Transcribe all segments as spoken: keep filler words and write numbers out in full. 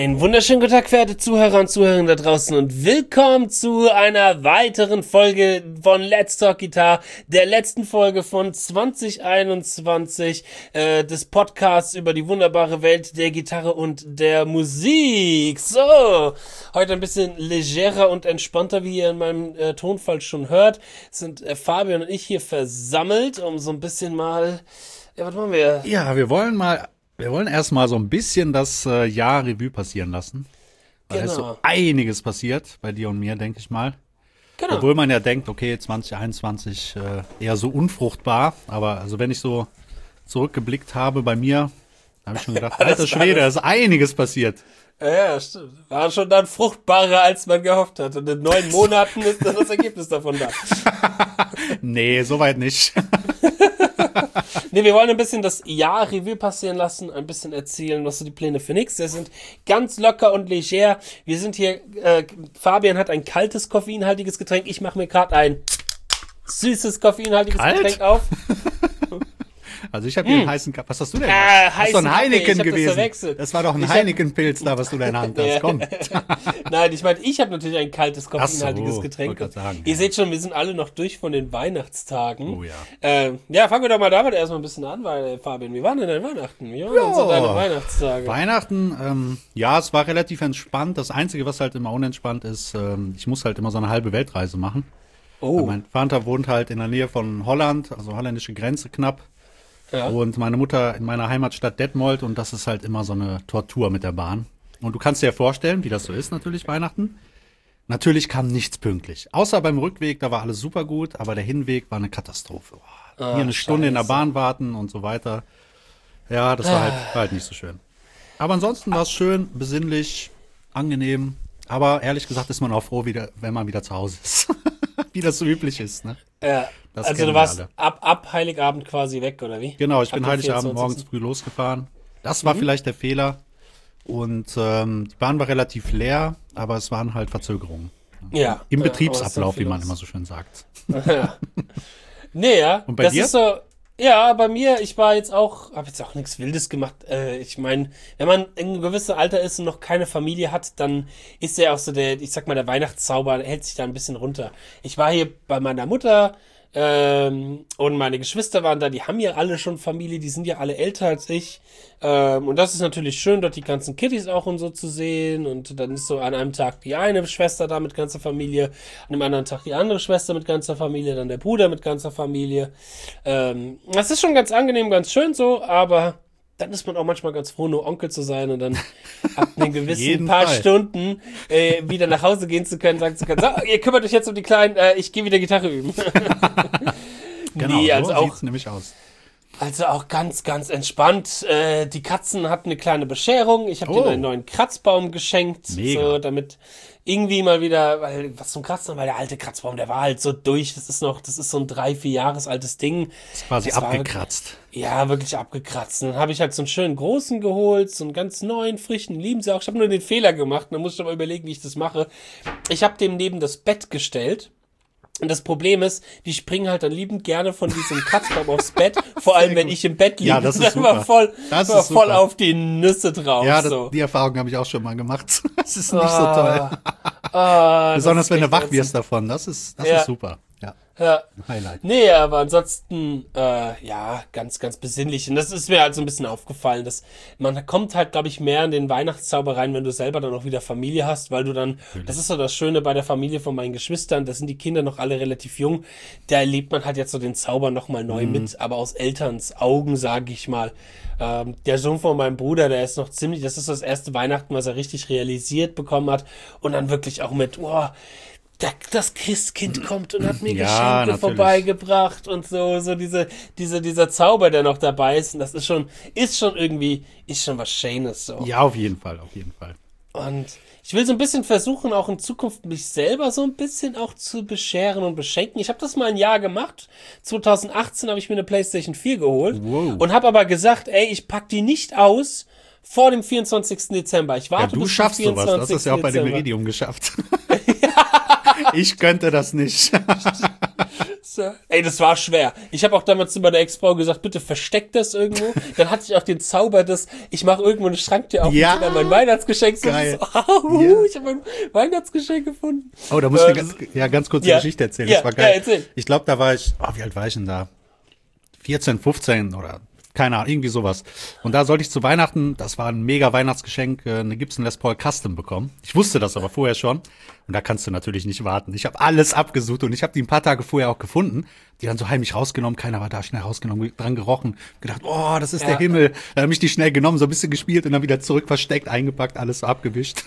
Einen wunderschönen guten Tag, verehrte Zuhörer und Zuhörerinnen da draußen und willkommen zu einer weiteren Folge von Let's Talk Guitar, der letzten Folge von zwanzig einundzwanzig äh, des Podcasts über die wunderbare Welt der Gitarre und der Musik. So, heute ein bisschen legerer und entspannter, wie ihr in meinem äh, Tonfall schon hört, sind äh, Fabian und ich hier versammelt, um so ein bisschen mal, ja, was machen wir? Ja, wir wollen mal Wir wollen erstmal so ein bisschen das äh, Jahr Revue passieren lassen. Weil Genau. es so einiges passiert bei dir und mir, denke ich mal. Genau. Obwohl man ja denkt, okay, zwanzig einundzwanzig äh, eher so unfruchtbar. Aber also wenn ich so zurückgeblickt habe bei mir, habe ich schon gedacht, alter Schwede, da ist einiges passiert. Ja, stimmt. War schon dann fruchtbarer, als man gehofft hat. Und in neun Monaten ist dann das Ergebnis davon da. Nee, soweit nicht. Nee, wir wollen ein bisschen das Jahr Revue passieren lassen, ein bisschen erzählen, was so die Pläne für nix. Wir sind ganz locker und leger. Wir sind hier, äh, Fabian hat ein kaltes, koffeinhaltiges Getränk. Ich mache mir gerade ein süßes, koffeinhaltiges Kalt? Getränk auf. Also ich habe hier einen heißen Kaffee. Was hast du denn? Ah, das ist doch ein heißen Kaffee. Ich Heineken hab das gewesen. verwechselt. Das war doch ein Ich hab- Heineken-Pilz da, was du da in der Hand hast. Komm. Nein, ich meine, ich habe natürlich ein kaltes, koffeinhaltiges Ach so, Getränk. wollte grad sagen, Ihr ja. seht schon, wir sind alle noch durch von den Weihnachtstagen. Oh ja. Ähm, ja, fangen wir doch mal damit erstmal ein bisschen an, weil, äh, Fabian, wie waren denn deine Weihnachten? Wie waren denn so deine Weihnachtstage? Weihnachten, ähm, ja, es war relativ entspannt. Das Einzige, was halt immer unentspannt ist, ähm, ich muss halt immer so eine halbe Weltreise machen. Oh, Mein Vater wohnt halt in der Nähe von Holland, also holländische Grenze knapp. ja. Und meine Mutter in meiner Heimatstadt Detmold und das ist halt immer so eine Tortur mit der Bahn. Und du kannst dir ja vorstellen, wie das so ist natürlich Weihnachten. Natürlich kam nichts pünktlich. Außer beim Rückweg, da war alles super gut, aber der Hinweg war eine Katastrophe. Boah, Ah, hier eine Stunde in der scheiße. Bahn warten und so weiter. Ja, das war halt, war halt nicht so schön. Aber ansonsten war es schön, besinnlich, angenehm. Aber ehrlich gesagt ist man auch froh, wieder, wenn man wieder zu Hause ist. Wie das so üblich ist, ne? Ja. Das Also kennen du wir warst alle. ab, ab Heiligabend quasi weg, oder wie? Genau, ich Ab bin dem Heiligabend vierundzwanzigsten morgens früh losgefahren. Das war Mhm. vielleicht der Fehler. Und ähm, die Bahn war relativ leer, aber es waren halt Verzögerungen. Ja. Im Ja, aber Betriebsablauf, es ist wie man viel immer los. so schön sagt. Nee, ja. Und bei das dir? ist so, ja, bei mir, ich war jetzt auch, habe jetzt auch nichts Wildes gemacht. Äh, ich meine, wenn man in einem gewissen Alter ist und noch keine Familie hat, dann ist ja auch so der, ich sag mal, der Weihnachtszauber hält sich da ein bisschen runter. Ich war hier bei meiner Mutter, ähm, und meine Geschwister waren da, die haben ja alle schon Familie, die sind ja alle älter als ich. Ähm, und das ist natürlich schön, dort die ganzen Kiddies auch und so zu sehen. Und dann ist so an einem Tag die eine Schwester da mit ganzer Familie, an dem anderen Tag die andere Schwester mit ganzer Familie, dann der Bruder mit ganzer Familie. Ähm, das ist schon ganz angenehm, ganz schön so, aber dann ist man auch manchmal ganz froh, nur Onkel zu sein und dann ab einem gewissen jeden paar Fall. Stunden äh, wieder nach Hause gehen zu können, sagen zu können, so, ihr kümmert euch jetzt um die Kleinen, äh, ich gehe wieder Gitarre üben. Genau, Nee, also so auch, sieht's nämlich aus. also auch ganz, ganz entspannt. Äh, die Katzen hatten eine kleine Bescherung. Ich habe Oh. denen einen neuen Kratzbaum geschenkt, Mega. so damit irgendwie mal wieder, weil was zum Kratzen, weil der alte Kratzbaum, der war halt so durch. Das ist noch, das ist so ein drei, vier Jahres altes Ding. Ist quasi Das war abgekratzt. Ja, wirklich abgekratzt. Und dann habe ich halt so einen schönen großen geholt, so einen ganz neuen, frischen, lieben sie auch. Ich habe nur den Fehler gemacht. Dann muss ich aber überlegen, wie ich das mache. Ich habe dem neben das Bett gestellt. Und das Problem ist, die springen halt dann liebend gerne von diesem Kratzbaum aufs Bett. Vor allem, wenn gut. ich im Bett liege. Ja, das ist dann war super. voll, Das war ist voll super. auf die Nüsse drauf. Ja, das, so. die Erfahrung habe ich auch schon mal gemacht. Das ist nicht so Ah, toll. Ah, das Besonders ist wenn du echt wach ätzend. wirst davon. Das ist, das Ja. ist super. Ja, Ja. ein Highlight. Nee, aber ansonsten, äh, ja, ganz, ganz besinnlich. Und das ist mir halt so ein bisschen aufgefallen, dass man kommt halt, glaube ich, mehr in den Weihnachtszauber rein, wenn du selber dann auch wieder Familie hast, weil du dann, das ist so das Schöne bei der Familie von meinen Geschwistern, da sind die Kinder noch alle relativ jung, da erlebt man halt jetzt so den Zauber nochmal neu mit, aber aus Elterns Augen, sage ich mal. Ähm, der Sohn von meinem Bruder, der ist noch ziemlich, das ist das erste Weihnachten, was er richtig realisiert bekommen hat und dann wirklich auch mit, oh, da, das Christkind kommt und hat mir Ja, Geschenke natürlich. vorbeigebracht und so, so diese, diese, dieser Zauber, der noch dabei ist. Und das ist schon, ist schon irgendwie, ist schon was Schönes so. Ja, auf jeden Fall, auf jeden Fall. Und ich will so ein bisschen versuchen, auch in Zukunft mich selber so ein bisschen auch zu bescheren und beschenken. Ich habe das mal ein Jahr gemacht. zwanzig achtzehn habe ich mir eine PlayStation vier geholt Wow. und habe aber gesagt, ey, ich pack die nicht aus vor dem vierundzwanzigsten Dezember. Ich Ja, warte du bis schaffst zum sowas. Du hast das ja auch bei dem Dezember. Iridium geschafft. Ich könnte das nicht. So. Ey, das war schwer. Ich habe auch damals zu meiner Ex-Frau gesagt, bitte versteck das irgendwo. Dann hatte ich auch den Zauber, dass ich mache irgendwo eine Schranktür auf Ja. und dann mein Weihnachtsgeschenk. So, Geil. so, oh, Ja. Ich habe mein Weihnachtsgeschenk gefunden. Oh, da muss ich Äh, dir ganz, ja, ganz kurz ja. eine Geschichte erzählen. Ja, Das war geil. ja, erzähl. Ich glaube, da war ich, oh, wie alt war ich denn da? vierzehn, fünfzehn oder keine Ahnung, irgendwie sowas. Und da sollte ich zu Weihnachten, das war ein mega Weihnachtsgeschenk, äh, eine Gibson Les Paul Custom bekommen. Ich wusste das aber vorher schon. Und da kannst du natürlich nicht warten. Ich habe alles abgesucht und ich habe die ein paar Tage vorher auch gefunden. Die dann so heimlich rausgenommen, keiner war da, schnell rausgenommen, dran gerochen. Gedacht, oh, das ist Ja. der Himmel. Dann habe ich die schnell genommen, so ein bisschen gespielt und dann wieder zurück versteckt, eingepackt, alles so abgewischt.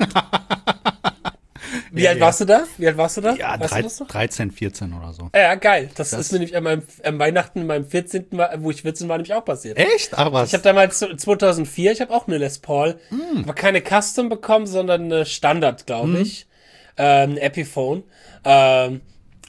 Wie Ja, alt ja. warst du da? Wie alt warst du da? Ja, weißt drei, du das noch? dreizehn, vierzehn oder so. Ja, geil. Das, Das- ist mir nämlich an meinem am Weihnachten, in meinem vierzehnten war, wo ich vierzehn war, nämlich auch passiert. Echt? Ach was. Ich habe damals zweitausendvier, ich habe auch eine Les Paul, Hm. aber keine Custom bekommen, sondern eine Standard, glaube ich, ähm, eine Epiphone. Ähm,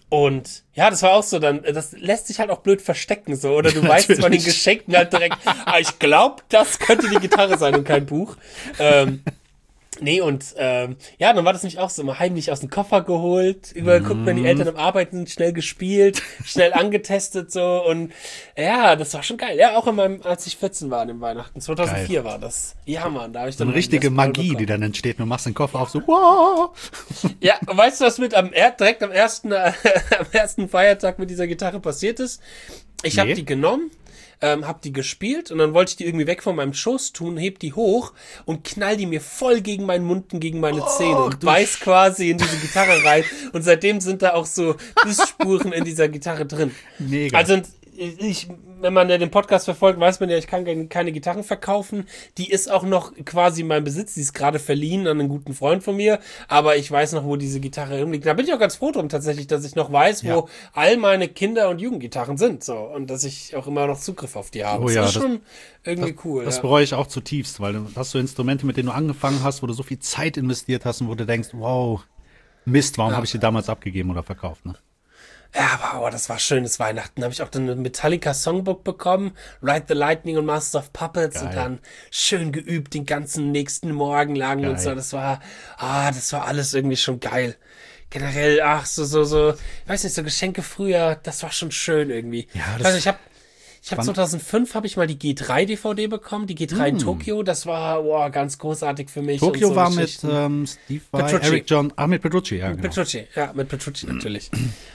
und ja, das war auch so, dann das lässt sich halt auch blöd verstecken so, oder du weißt von den Natürlich. Geschenken halt direkt, ah, ich glaube, das könnte die Gitarre sein und kein Buch. Ähm, Nee, und ähm, ja, dann war das nämlich auch so immer heimlich aus dem Koffer geholt, überall guckt, wenn die Eltern am Arbeiten sind, schnell gespielt, schnell angetestet so und ja, das war schon geil. Ja, auch in meinem, als ich vierzehn war an dem Weihnachten, zweitausendvier war das. Ja, Mann, da habe ich So dann eine richtige Les Paul Magie, bekommen. die dann entsteht. Du machst den Koffer auf so, wow. Ja, und weißt du, was mit am er direkt am ersten, äh, am ersten Feiertag mit dieser Gitarre passiert ist? Ich habe Nee. die genommen, ähm, hab die gespielt und dann wollte ich die irgendwie weg von meinem Schoß tun, heb die hoch und knall die mir voll gegen meinen Mund und gegen meine Zähne und du beiß quasi in diese Gitarre rein und seitdem sind da auch so Bissspuren in dieser Gitarre drin. Mega. Also ich, wenn man ja den Podcast verfolgt, weiß man ja, ich kann keine- keine Gitarren verkaufen. Die ist auch noch quasi in meinem Besitz. Die ist gerade verliehen an einen guten Freund von mir. Aber ich weiß noch, wo diese Gitarre rumliegt. Da bin ich auch ganz froh drum tatsächlich, dass ich noch weiß, Ja. wo all meine Kinder- und Jugendgitarren sind. So. Und dass ich auch immer noch Zugriff auf die habe. Oh das ja, ist das- schon irgendwie cool. Das ja. bereue ich auch zutiefst, weil du hast so Instrumente, mit denen du angefangen hast, wo du so viel Zeit investiert hast und wo du denkst, wow, Mist, warum habe ich die damals abgegeben oder verkauft, ne? Ja, aber oh, das war schönes Weihnachten. Da habe ich auch dann ein Metallica Songbook bekommen, Ride the Lightning und Master of Puppets Geil. und dann schön geübt den ganzen nächsten Morgen lang und Geil. so. Das war, ah, das war alles irgendwie schon geil. Generell, ach, so, so, so, ich weiß nicht, so Geschenke früher, das war schon schön irgendwie. Ja, ich das- weiß nicht, ich habe ich hab Wann- zweitausendfünf habe ich mal die G drei D V D bekommen, die G drei in Tokio, das war, boah, ganz großartig für mich. Tokio und so war mit Geschichten. ähm, Steve Vai, Petrucci. Eric John, ah, mit Petrucci, ja, genau. Petrucci, ja, mit Petrucci natürlich.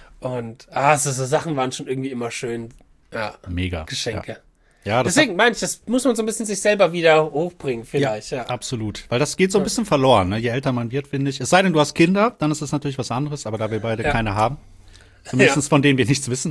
Und, ah, so, so Sachen waren schon irgendwie immer schön. Ja, Mega. Geschenke. Ja, ja das Deswegen meine ich, das muss man so ein bisschen sich selber wieder hochbringen, hat, vielleicht, ja. ja, absolut. Weil das geht so ein bisschen verloren, ne? Je älter man wird, finde ich. Es sei denn, du hast Kinder, dann ist es natürlich was anderes, aber da wir beide Ja. keine haben, zumindest Ja. von denen wir nichts wissen.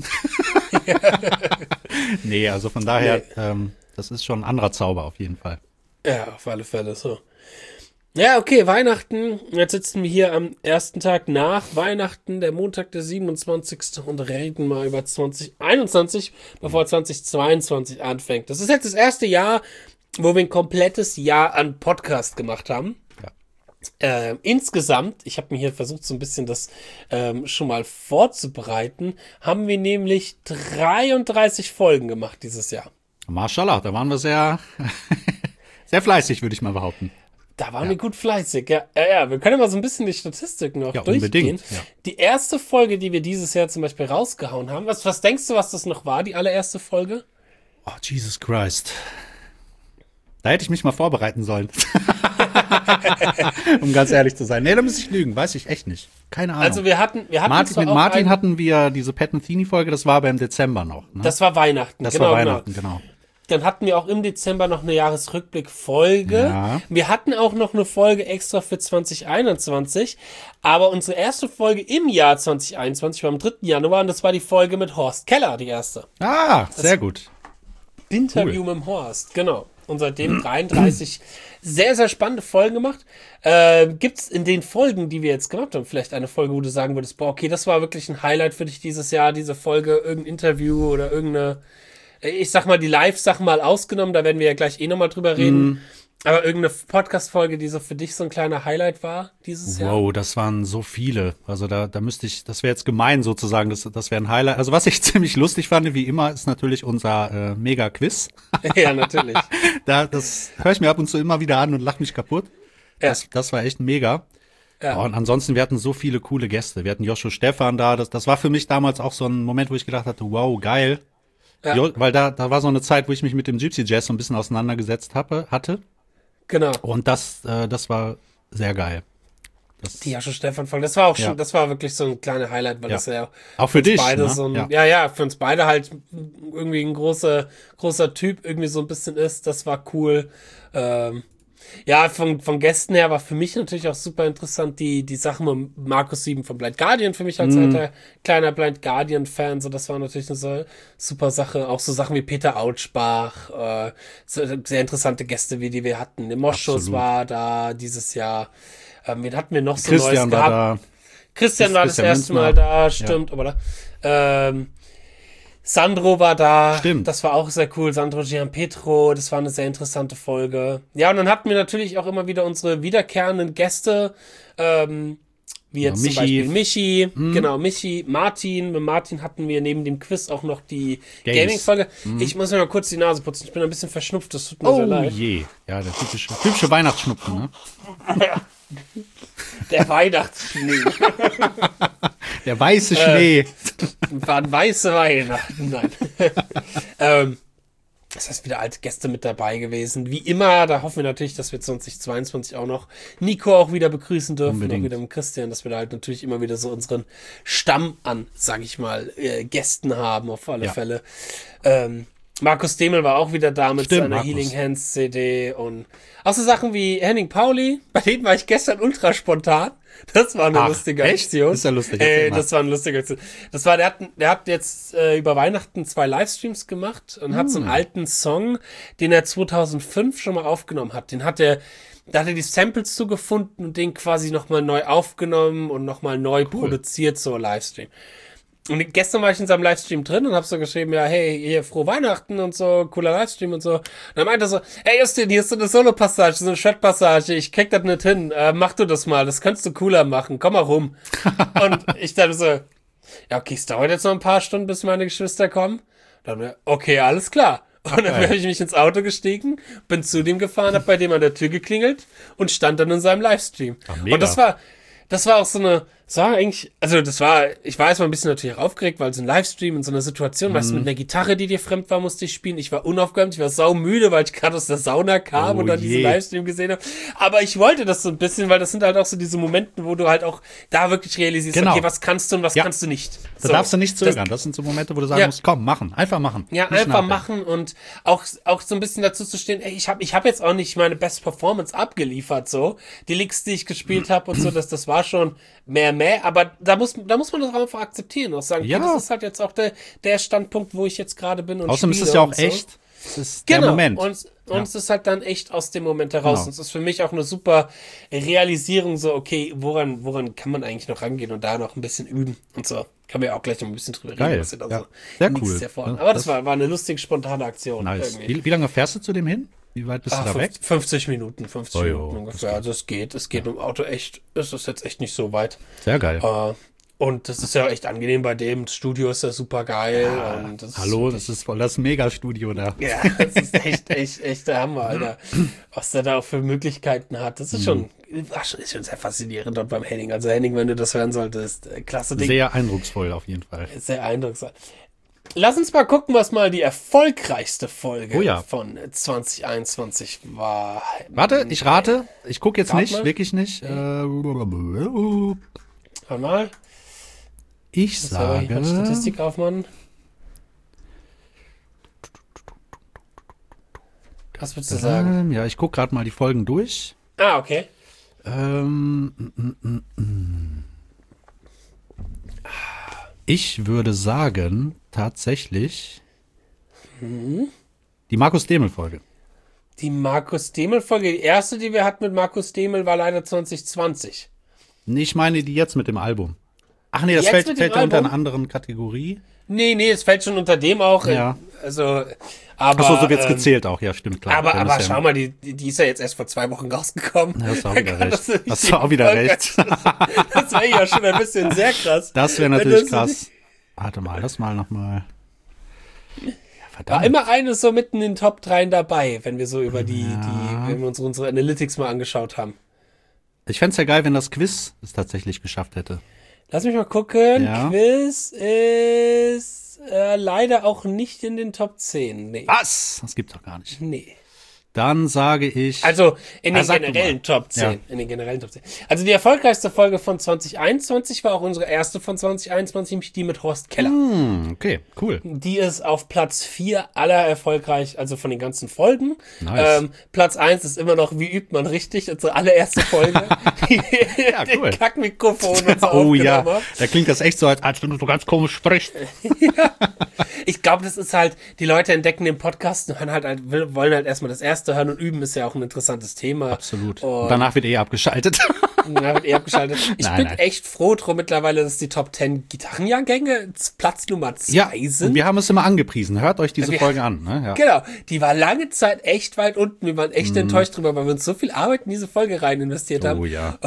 Nee, also von daher, Nee. ähm, das ist schon ein anderer Zauber auf jeden Fall. Ja, auf alle Fälle so. Ja, okay, Weihnachten. Jetzt sitzen wir hier am ersten Tag nach Weihnachten, der Montag, der siebenundzwanzigste und reden mal über zwanzig einundzwanzig, bevor zwanzig zweiundzwanzig anfängt. Das ist jetzt das erste Jahr, wo wir ein komplettes Jahr an Podcast gemacht haben. Ja. Ähm, insgesamt, ich habe mir hier versucht, so ein bisschen das ähm, schon mal vorzubereiten, haben wir nämlich dreiunddreißig Folgen gemacht dieses Jahr. Mashallah, da waren wir sehr, sehr fleißig, würde ich mal behaupten. Da waren wir gut fleißig, ja. Ja, ja, wir können mal so ein bisschen die Statistiken noch Ja, durchgehen. unbedingt, ja. Die erste Folge, die wir dieses Jahr zum Beispiel rausgehauen haben, was, was denkst du, was das noch war, die allererste Folge? Oh, Jesus Christ. Da hätte ich mich mal vorbereiten sollen. Um ganz ehrlich zu sein. Nee, da muss ich lügen. Weiß ich echt nicht. Keine Ahnung. Also wir hatten, wir hatten Martin, zwar mit auch Martin ein- hatten wir diese Pat Metheny-Folge, das war aber im Dezember noch. Ne? das war Weihnachten. Das genau, war Weihnachten, Genau. genau. Dann hatten wir auch im Dezember noch eine Jahresrückblick-Folge. Ja. Wir hatten auch noch eine Folge extra für zwanzig einundzwanzig. Aber unsere erste Folge im Jahr zwanzig einundzwanzig war am dritten Januar und das war die Folge mit Horst Keller, die erste. Ah, sehr gut. Interview mit dem Horst, genau. Und seitdem dreiunddreißig sehr, sehr spannende Folgen gemacht. Äh, Gibt es in den Folgen, die wir jetzt gemacht haben, vielleicht eine Folge, wo du sagen würdest, boah, okay, das war wirklich ein Highlight für dich dieses Jahr, diese Folge, irgendein Interview oder irgendeine, ich sag mal, die Live-Sachen mal ausgenommen, da werden wir ja gleich eh nochmal drüber reden. Mhm. Aber irgendeine Podcast-Folge, die so für dich so ein kleiner Highlight war dieses Jahr? Wow, das waren so viele. Also da, da müsste ich, das wäre jetzt gemein sozusagen, das, das wäre ein Highlight. Also was ich ziemlich lustig fand, wie immer, ist natürlich unser äh, Mega-Quiz. Ja, natürlich. Da, das höre ich mir ab und zu immer wieder an und lache mich kaputt. Ja. Das, das war echt mega. Ja. Oh, und ansonsten, wir hatten so viele coole Gäste. Wir hatten Joshua Stefan da. Das, das war für mich damals auch so ein Moment, wo ich gedacht hatte, wow, geil. Ja. Jo, weil da, da war so eine Zeit, wo ich mich mit dem Gypsy Jazz so ein bisschen auseinandergesetzt habe, hatte. Genau. Und das, äh, das war sehr geil. Das, Die Joshua Stefan Folge, das war auch schon, Ja. das war wirklich so ein kleiner Highlight, weil Ja. das ja Auch für uns dich, beide ne? so ein, Ja. ja. ja, für uns beide halt irgendwie ein großer, großer Typ irgendwie so ein bisschen ist. Das war cool. Ähm, ja, von, von Gästen her war für mich natürlich auch super interessant die, die Sachen mit Markus Sieben von Blind Guardian, für mich als Mhm. alter, kleiner Blind Guardian-Fan, so das war natürlich eine so, super Sache. Auch so Sachen wie Peter Autschbach, äh, so, sehr interessante Gäste, wie die wir hatten. Der Moschus Absolut. war da dieses Jahr. Ähm, wen hatten wir noch so Christian Neues war gehabt? da. Christian war das Christian erste Münzner. Mal da, stimmt, oder? Ähm, Sandro war da. Stimmt. Das war auch sehr cool. Sandro Gianpetro, das war eine sehr interessante Folge. Ja, und dann hatten wir natürlich auch immer wieder unsere wiederkehrenden Gäste, ähm, wie jetzt Ja, zum Michi. Beispiel Michi, genau, Michi, Martin. Mit Martin hatten wir neben dem Quiz auch noch die Games. Gaming-Folge. Ich muss mir mal kurz die Nase putzen. Ich bin ein bisschen verschnupft, das tut mir sehr Oh leid. je. Ja, der typische, typische Weihnachtsschnupfen, ne? Der Weihnachtsschnee. Der weiße Schnee. Waren weiße Weihnachten, nein. ähm, das heißt, wieder alte Gäste mit dabei gewesen. Wie immer, da hoffen wir natürlich, dass wir zwanzig zweiundzwanzig auch noch Nico auch wieder begrüßen dürfen. Unbedingt. Auch wieder mit Christian, dass wir da halt natürlich immer wieder so unseren Stamm an, sag ich mal, äh, Gästen haben, auf alle Ja. Fälle. Ähm, Markus Demel war auch wieder da mit Stimmt, seiner Markus. Healing Hands C D und auch so Sachen wie Henning Pauli, bei denen war ich gestern ultra spontan. Das war eine Ach, lustige echt? Aktion. Ist ja lustig, Äh, erzähl mal. das war eine lustige Aktion. Das war, der hat, der hat jetzt äh, über Weihnachten zwei Livestreams gemacht und hat so Hm. einen alten Song, den er zweitausendfünf schon mal aufgenommen hat. Den hat er, da hat er die Samples zugefunden und den quasi nochmal neu aufgenommen und nochmal neu produziert, so Livestream. Und gestern war ich in seinem Livestream drin und hab so geschrieben, ja, hey, hier, frohe Weihnachten und so, cooler Livestream und so. Und dann meinte er so, hey Justin, hier ist so eine Solo-Passage, so eine Shred-Passage, ich krieg das nicht hin, äh, mach du das mal, das kannst du cooler machen, komm mal rum. Und ich dachte so, ja, okay, es dauert jetzt noch ein paar Stunden, bis meine Geschwister kommen. Dann, okay, alles klar. Und dann Okay. bin ich mich ins Auto gestiegen, bin zu dem gefahren, hab bei dem an der Tür geklingelt und stand dann in seinem Livestream. Ach, mega. Und das war, das war auch so eine, das war eigentlich, also das war, ich war erstmal ein bisschen natürlich aufgeregt, weil so ein Livestream in so einer Situation, weißt du, Mhm. mit einer Gitarre, die dir fremd war, musste ich spielen. Ich war unaufgeräumt, ich war saumüde, weil ich gerade aus der Sauna kam Oh und dann je. diesen Livestream gesehen habe. Aber ich wollte das so ein bisschen, weil das sind halt auch so diese Momente, wo du halt auch da wirklich realisierst, Genau. okay, was kannst du und was Ja. kannst du nicht. Da So. darfst du nicht Das- zögern. Das, sind so Momente, wo du sagen Ja. musst, komm, machen. Einfach machen. Ja, Nicht einfach nachdenken. machen und auch, auch so ein bisschen dazu zu stehen, ey, ich habe ich hab jetzt auch nicht meine Best Performance abgeliefert, so. Die Licks, die ich gespielt habe und so, das, das war schon mehr, mehr, aber da muss, da muss man das auch einfach akzeptieren und auch sagen, Ja. okay, das ist halt jetzt auch der, der Standpunkt, wo ich jetzt gerade bin und Außerdem ist spiele es ja auch und so. echt. Das ist Genau. der Moment. Und, und Ja. es ist halt dann echt aus dem Moment heraus. Genau. Und es ist für mich auch eine super Realisierung, so, okay, woran, woran kann man eigentlich noch rangehen und da noch ein bisschen üben und so. Kann man ja auch gleich noch ein bisschen drüber Geil. reden, was wir da Ja. so Sehr nix cool. hervorheben. Ja, Aber das, das- war, war eine lustige, spontane Aktion. Nice. Irgendwie. Wie, wie lange fährst du zu dem hin? Wie weit bist Ah, du da weg? fünfzig fünfzig Minuten, fünfzig Oh, jo, Minuten ungefähr. Also es geht, es geht mit dem Auto echt, es ist jetzt echt nicht so weit. Sehr geil. Äh, und das ist ja echt angenehm bei dem. Das Studio ist ja super geil. und das Hallo, ist das ist voll das Megastudio da. ja, das ist echt, echt, echt der Hammer, Alter. Was der da auch für Möglichkeiten hat. Das ist schon, war schon, ist schon sehr faszinierend dort beim Henning. Also Henning, wenn du das hören solltest, äh, klasse Ding. Sehr eindrucksvoll auf jeden Fall. Sehr eindrucksvoll. Lass uns mal gucken, was mal die erfolgreichste Folge Oh ja. von zwanzig einundzwanzig war. Warte, ich rate. Ich gucke jetzt Rat nicht, mal. wirklich nicht. Äh, Warte mal. Ich Soll ich mal die sage. Statistik aufmachen? Was würdest du sagen? Ähm, ja, ich gucke gerade mal die Folgen durch. Ah, okay. Ähm, mm, mm, mm. Ich würde sagen, tatsächlich die Markus Demel-Folge. Die Markus Demel-Folge, die erste, die wir hatten mit Markus Demel, war leider zwanzig zwanzig. Nee, ich meine die jetzt mit dem Album. Ach nee, das Jetzt fällt, mit dem fällt ja unter Album? einer anderen Kategorie. Nee, nee, es fällt schon unter dem auch. Ja. äh, Also, aber. Achso, so wird's ähm, gezählt auch, ja, stimmt, klar. Aber, Dann aber ist ja- schau mal, die, die die ist ja jetzt erst vor zwei Wochen rausgekommen. Ja, hast du auch Da wieder kann recht. das nicht Hast die du auch wieder Folge- recht. Das wäre ja schon ein bisschen sehr krass. Das wäre Wenn natürlich das so krass. Warte mal, das mal nochmal. Ja, War verdammt. immer eines so mitten in den Top drei dabei, wenn wir so über die, Ja. die, wenn wir uns unsere Analytics mal angeschaut haben. Ich fände es ja geil, wenn das Quiz es tatsächlich geschafft hätte. Lass mich mal gucken. Ja. Quiz ist äh, leider auch nicht in den Top zehn. Nee. Was? Das gibt's doch gar nicht. Nee. Dann sage ich. Also in den Ah, sag du generellen mal. Top zehn. Ja. In den generellen Top zehn. Also die erfolgreichste Folge von zwanzig einundzwanzig war auch unsere erste von zwanzig einundzwanzig, nämlich die mit Horst Keller. Hm, okay, cool. Die ist auf Platz vier aller erfolgreich, also von den ganzen Folgen. Nice. Ähm, Platz eins ist immer noch, wie übt man richtig, unsere allererste Folge. Ja, cool. Den Kackmikrofon und so Oh ja, aufgenommen hab. da klingt das echt so, als, als wenn du so ganz komisch sprichst. Ich glaube, das ist halt, die Leute entdecken den Podcast und hören halt, halt, will- wollen halt erstmal das erste hören und üben ist ja auch ein interessantes Thema. Absolut. Und Und danach wird eh abgeschaltet. Ja, wird eh abgeschaltet. Ich Nein, bin nein. echt froh drum mittlerweile, dass die Top zehn Gitarrenjahrgänge Platz Nummer zwei Ja, sind. und wir haben es immer angepriesen. Hört euch diese Wir- Folge an. Ne? Ja. Genau, die war lange Zeit echt weit unten. Wir waren echt Mhm. enttäuscht drüber, weil wir uns so viel Arbeit in diese Folge rein investiert haben. Oh ja.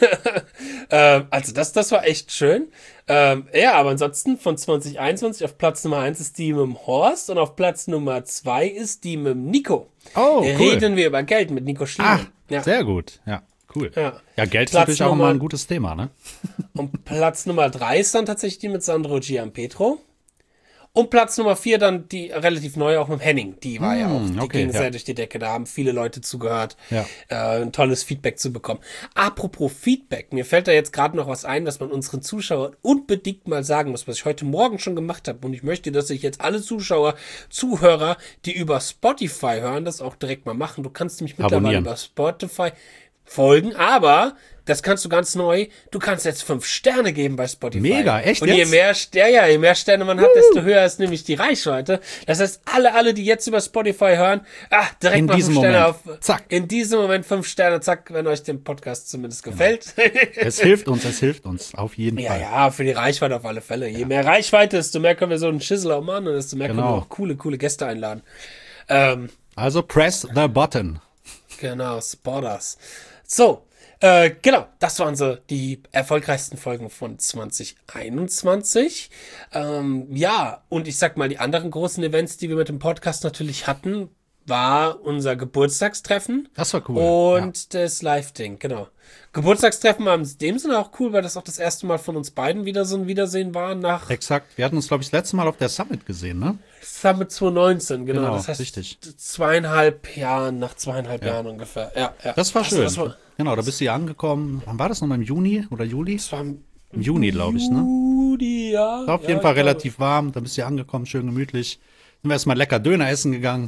ähm, also das, das war echt schön. Ähm, ja, aber ansonsten von zwanzig einundzwanzig auf Platz Nummer eins ist die mit dem Horst und auf Platz Nummer zwei ist die mit dem Nico. Oh, cool. Reden wir über Geld mit Nico Ah, Schliemann. Ja. sehr gut. Ja, cool. Ja. Ja, Geld ist Platz natürlich auch Nummer- immer ein gutes Thema, ne? Und Platz Nummer drei ist dann tatsächlich die mit Sandro Giampetro. Und Platz Nummer vier dann die relativ neue auch mit Henning. Die war ja auch, die okay, ging ja. sehr durch die Decke. Da haben viele Leute zugehört, Ja. äh, ein tolles Feedback zu bekommen. Apropos Feedback, mir fällt da jetzt gerade noch was ein, was man unseren Zuschauern unbedingt mal sagen muss, was ich heute Morgen schon gemacht habe. Und ich möchte, dass sich jetzt alle Zuschauer, Zuhörer, die über Spotify hören, das auch direkt mal machen. Du kannst nämlich mittlerweile Abonnieren. über Spotify folgen, aber das kannst du ganz neu. Du kannst jetzt fünf Sterne geben bei Spotify. Mega, echt Und je jetzt? mehr, Ster- ja, je mehr Sterne man hat, desto höher ist nämlich die Reichweite. Das heißt, alle, alle, die jetzt über Spotify hören, ah, direkt In mal diesem fünf Sterne Moment. auf. Zack. In diesem Moment fünf Sterne, zack, wenn euch der Podcast zumindest gefällt. Es hilft uns, es hilft uns. Auf jeden Ja, Fall. ja, für die Reichweite auf alle Fälle. Je mehr Reichweite, desto mehr können wir so einen Schissel auch machen und desto mehr können Genau. wir auch coole, coole Gäste einladen. Ähm, Also press the button. Genau, Spotters. So, äh, genau, das waren so die erfolgreichsten Folgen von zwanzig einundzwanzig. Ähm, ja, und ich sag mal, die anderen großen Events, die wir mit dem Podcast natürlich hatten, war unser Geburtstagstreffen. Das war cool. Und das Live-Ding, genau. Geburtstagstreffen war in dem Sinne auch cool, weil das auch das erste Mal von uns beiden wieder so ein Wiedersehen war nach Ja, exakt. Wir hatten uns, glaube ich, das letzte Mal auf der Summit gesehen, ne? Summit zwanzig neunzehn, genau. Genau, das heißt, richtig. zweieinhalb Jahren, nach zweieinhalb Jahren ungefähr. Ja, ja. Das war Also schön. Das war, Genau, da bist du hier angekommen. Wann war das nochmal? Im Juni oder Juli? das war Im Juni, glaube ich, ne? Juli, ja. War auf ja, jeden Fall ich glaube. relativ warm. Da bist du hier angekommen, schön gemütlich. Sind wir erstmal lecker Döner essen gegangen.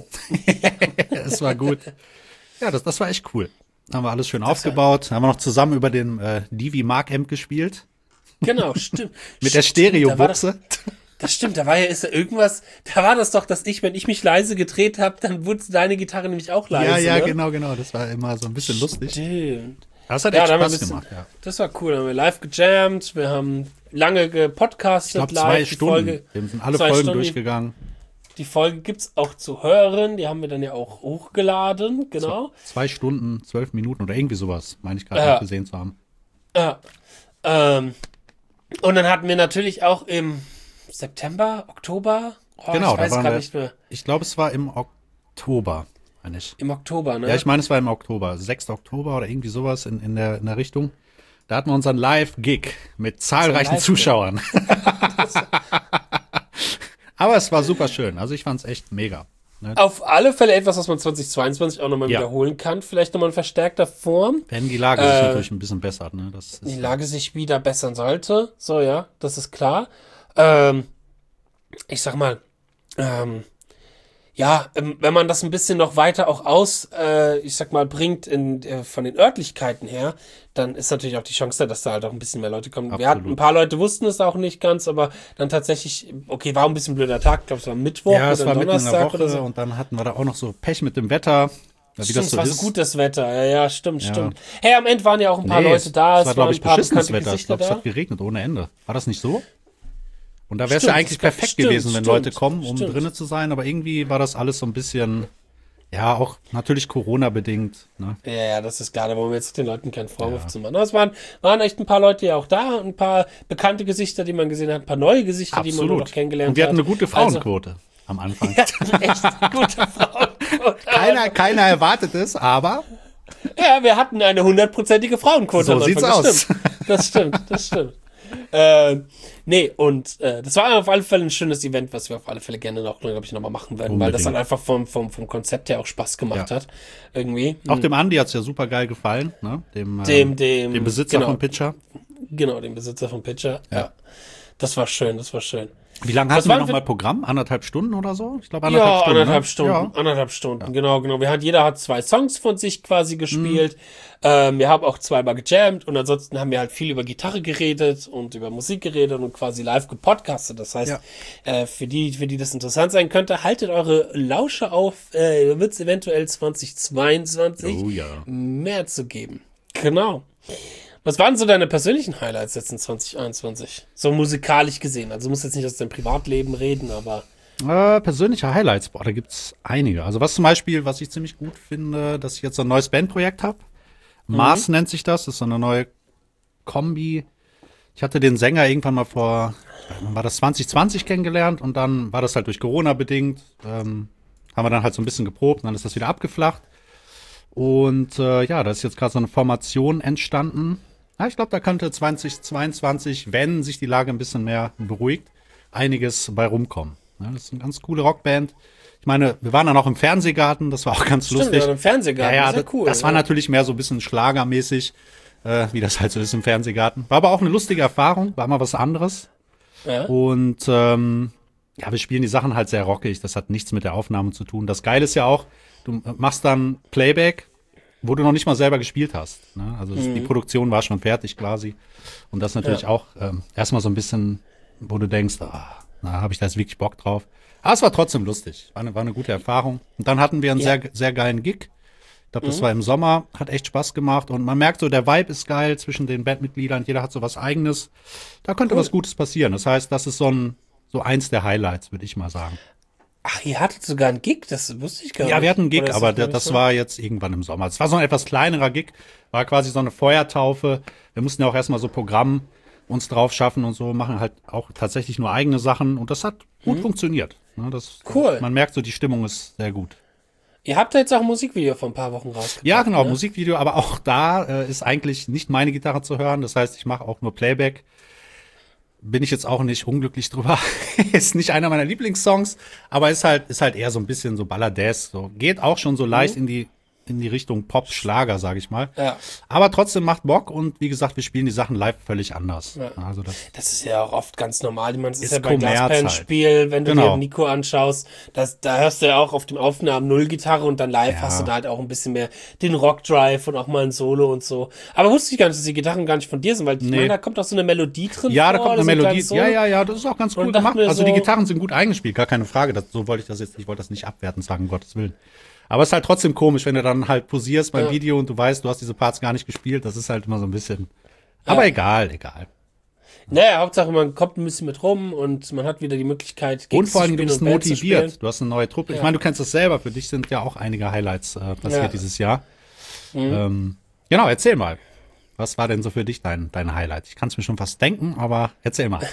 Es war gut. Ja, das, das war echt cool. Da haben wir alles schön aufgebaut. Haben wir noch zusammen über den äh, Divi Mark Amp gespielt. Genau, stimmt. Mit der Stimmt, da war das, Stereo-Buchse. das stimmt, da war ja ist ja irgendwas, da war das doch, dass ich, wenn ich mich leise gedreht habe, dann wurde deine Gitarre nämlich auch leise. Ja, ja, ne? genau, genau. Das war immer so ein bisschen lustig. Stimmt. Das hat Ja, echt da haben wir ein Spaß bisschen, gemacht, ja. das war cool, da haben wir live gejammt, wir haben lange gepodcastet, Ich glaube, live, zwei die Stunden. Folge, Wir sind alle zwei Folgen Stunden. durchgegangen. Die Folge gibt's auch zu hören, die haben wir dann ja auch hochgeladen, genau. Zwei Stunden, zwölf Minuten oder irgendwie sowas, meine ich gerade Ja. noch gesehen zu haben. Ja. Ähm, und dann hatten wir natürlich auch im September, Oktober, oh, Genau, ich da weiß waren gerade wir- nicht mehr, Ich glaube, es war im Oktober, meine ich. im Oktober, ne? Ja, ich meine, es war im Oktober, sechster Oktober oder irgendwie sowas in, in, der, in der Richtung. Da hatten wir unseren Live-Gig mit zahlreichen Live-Gig. Zuschauern. Aber es war super schön. Also ich fand es echt mega. Ne? Auf alle Fälle etwas, was man zwanzig zweiundzwanzig auch nochmal Ja. wiederholen kann. Vielleicht nochmal in verstärkter Form. Wenn die Lage sich Äh, natürlich ein bisschen bessert. Ne? Das Die ist, Lage sich wieder bessern sollte. So, ja, das ist klar. Ähm, ich sag mal, ähm, ja, ähm, wenn man das ein bisschen noch weiter auch aus, äh, ich sag mal, bringt in, äh, von den Örtlichkeiten her, dann ist natürlich auch die Chance da, dass da halt auch ein bisschen mehr Leute kommen. Wir hatten, Absolut. ein paar Leute wussten es auch nicht ganz, aber dann tatsächlich, okay, war ein bisschen blöder Tag, ich glaube, es war Mittwoch ja, es oder war mitten in Donnerstag der Woche oder so. und dann hatten wir da auch noch so Pech mit dem Wetter. Wie Stimmt, das es so war ist. so gutes Wetter. Ja, ja, stimmt, Ja. stimmt. Hey, am Ende waren ja auch ein paar Nee, Leute da. Es war, glaube ich, ein paar beschissenes bekannte Wetter. Ich Gesichter glaube, es da. hat geregnet ohne Ende. War das nicht so? Und da wäre es Stimmt, ja eigentlich das kann- perfekt stimmt, gewesen, wenn stimmt, Leute kommen, um stimmt. drinnen zu sein. Aber irgendwie war das alles so ein bisschen, ja, auch natürlich Corona-bedingt. Ne? Ja, ja, das ist klar, da wollen wir jetzt den Leuten keinen Vorwurf Ja. zu machen. Aber es waren, waren echt ein paar Leute ja auch da, ein paar bekannte Gesichter, die man gesehen hat, ein paar neue Gesichter, die man nur noch kennengelernt Und wir hatten hat. eine gute Frauenquote am Anfang. Also, ja, echt gute Frauen. Keiner, keiner erwartet es, aber Ja, wir hatten eine hundertprozentige Frauenquote. So am sieht's Anfang. aus. Das stimmt, das stimmt. äh, nee, und äh, das war auf alle Fälle ein schönes Event, was wir auf alle Fälle gerne noch, glaube ich, nochmal machen werden, weil das dann Unbedingt. einfach vom, vom, vom Konzept her auch Spaß gemacht Ja. hat. Irgendwie. Auch dem Andi hat's ja super geil gefallen, ne? Dem, äh, Dem, dem, dem Besitzer genau. vom Pitcher. Genau, dem Besitzer vom Pitcher. Ja. Ja. Das war schön, das war schön. Wie lange Was hatten wir waren noch wir- mal Programm? Anderthalb Stunden oder so? Ich glaube Ja, anderthalb Stunden. anderthalb ne? Stunden, Ja. anderthalb Stunden, genau, genau. Wir hatten, jeder hat zwei Songs von sich quasi gespielt. Mhm. Ähm, wir haben auch zweimal gejammt und ansonsten haben wir halt viel über Gitarre geredet und über Musik geredet und quasi live gepodcastet. Das heißt, Ja. äh, für die, für die das interessant sein könnte, haltet eure Lausche auf, äh, wird es eventuell zwanzig zweiundzwanzig Oh ja. mehr zu geben. Genau. Was waren so deine persönlichen Highlights jetzt in zwanzig einundzwanzig? So musikalisch gesehen. Also du musst jetzt nicht aus deinem Privatleben reden, aber Äh, persönliche Highlights, boah, da gibt's einige. Also was zum Beispiel, was ich ziemlich gut finde, dass ich jetzt so ein neues Bandprojekt habe. Mars nennt sich das, das ist so eine neue Kombi. Ich hatte den Sänger irgendwann mal vor, wann war das zwanzig zwanzig kennengelernt und dann war das halt durch Corona bedingt. Ähm, haben wir dann halt so ein bisschen geprobt und dann ist das wieder abgeflacht. Und äh, ja, da ist jetzt gerade so eine Formation entstanden. Ja, ich glaube, da könnte zwanzig zweiundzwanzig, wenn sich die Lage ein bisschen mehr beruhigt, einiges bei rumkommen. Ja, das ist eine ganz coole Rockband. Ich meine, wir waren dann auch im Fernsehgarten, das war auch ganz stimmt, lustig. ja, im Fernsehgarten, Ja, ja, das ist ja das, cool. das war ja. natürlich mehr so ein bisschen schlagermäßig, äh, wie das halt so ist im Fernsehgarten. War aber auch eine lustige Erfahrung, war mal was anderes. Ja. Und ähm, ja, wir spielen die Sachen halt sehr rockig. Das hat nichts mit der Aufnahme zu tun. Das Geile ist ja auch, du machst dann Playback, wo du noch nicht mal selber gespielt hast. Ne? Also das, die Produktion war schon fertig quasi. Und das natürlich Ja. auch ähm, erstmal so ein bisschen, wo du denkst, ah, na, habe ich da jetzt wirklich Bock drauf. Aber es war trotzdem lustig. War eine, war eine gute Erfahrung. Und dann hatten wir einen Ja. sehr, sehr geilen Gig. Ich glaube, das war im Sommer, hat echt Spaß gemacht. Und man merkt so, der Vibe ist geil zwischen den Bandmitgliedern. Jeder hat so was Eigenes. Da könnte Cool. was Gutes passieren. Das heißt, das ist so ein, so eins der Highlights, würde ich mal sagen. Ach, ihr hattet sogar einen Gig, das wusste ich gar nicht. Ja, wir hatten einen Gig, Oder ist aber das der, nicht das so? war jetzt irgendwann im Sommer. Es war so ein etwas kleinerer Gig, war quasi so eine Feuertaufe. Wir mussten ja auch erstmal so Programm uns drauf schaffen und so, machen halt auch tatsächlich nur eigene Sachen und das hat gut funktioniert. Ne, das, Cool. Man merkt so, die Stimmung ist sehr gut. Ihr habt da jetzt auch ein Musikvideo vor ein paar Wochen rausgebracht. Ja, genau, ne? Musikvideo, aber auch da äh, ist eigentlich nicht meine Gitarre zu hören. Das heißt, ich mache auch nur Playback. Bin ich jetzt auch nicht unglücklich drüber. Ist nicht einer meiner Lieblingssongs, aber ist halt, ist halt eher so ein bisschen so Ballades. So. Geht auch schon so leicht in die, in die Richtung Pop-Schlager, sag ich mal. Ja. Aber trotzdem macht Bock und wie gesagt, wir spielen die Sachen live völlig anders. Ja. Also das, Das ist ja auch oft ganz normal. Ich meine, das ist, Ist ja bei Kommerz halt. Glaspan-Spiel, wenn du Genau. dir Nico anschaust, das, da hörst du ja auch auf dem Aufnahmen Null-Gitarre und dann live Ja. hast du da halt auch ein bisschen mehr den Rock-Drive und auch mal ein Solo und so. Aber wusste ich gar nicht, dass die Gitarren gar nicht von dir sind, weil ich Nee. meine, da kommt auch so eine Melodie drin ja, da vor, kommt eine oder so ein Melodie. kleines Solo. Ja, ja, ja, das ist auch ganz cool Und dachte gemacht. mir Also die so- Gitarren sind gut eingespielt, gar keine Frage. Das, so wollte ich das jetzt, ich wollte das nicht abwertend sagen, um Gottes Willen. Aber es ist halt trotzdem komisch, wenn du dann halt posierst beim Ja. Video und du weißt, du hast diese Parts gar nicht gespielt. Das ist halt immer so ein bisschen. Aber Ja. egal, egal. Naja, Hauptsache man kommt ein bisschen mit rum und man hat wieder die Möglichkeit, Gigs Und vor allem, zu du spielen bist und Band zu motiviert. spielen. Du hast eine neue Truppe. Ich Ja. meine, du kennst das selber. Für dich sind ja auch einige Highlights äh, passiert Ja. dieses Jahr. Ähm, genau, erzähl mal. Was war denn so für dich dein, dein Highlight? Ich kann es mir schon fast denken, aber erzähl mal.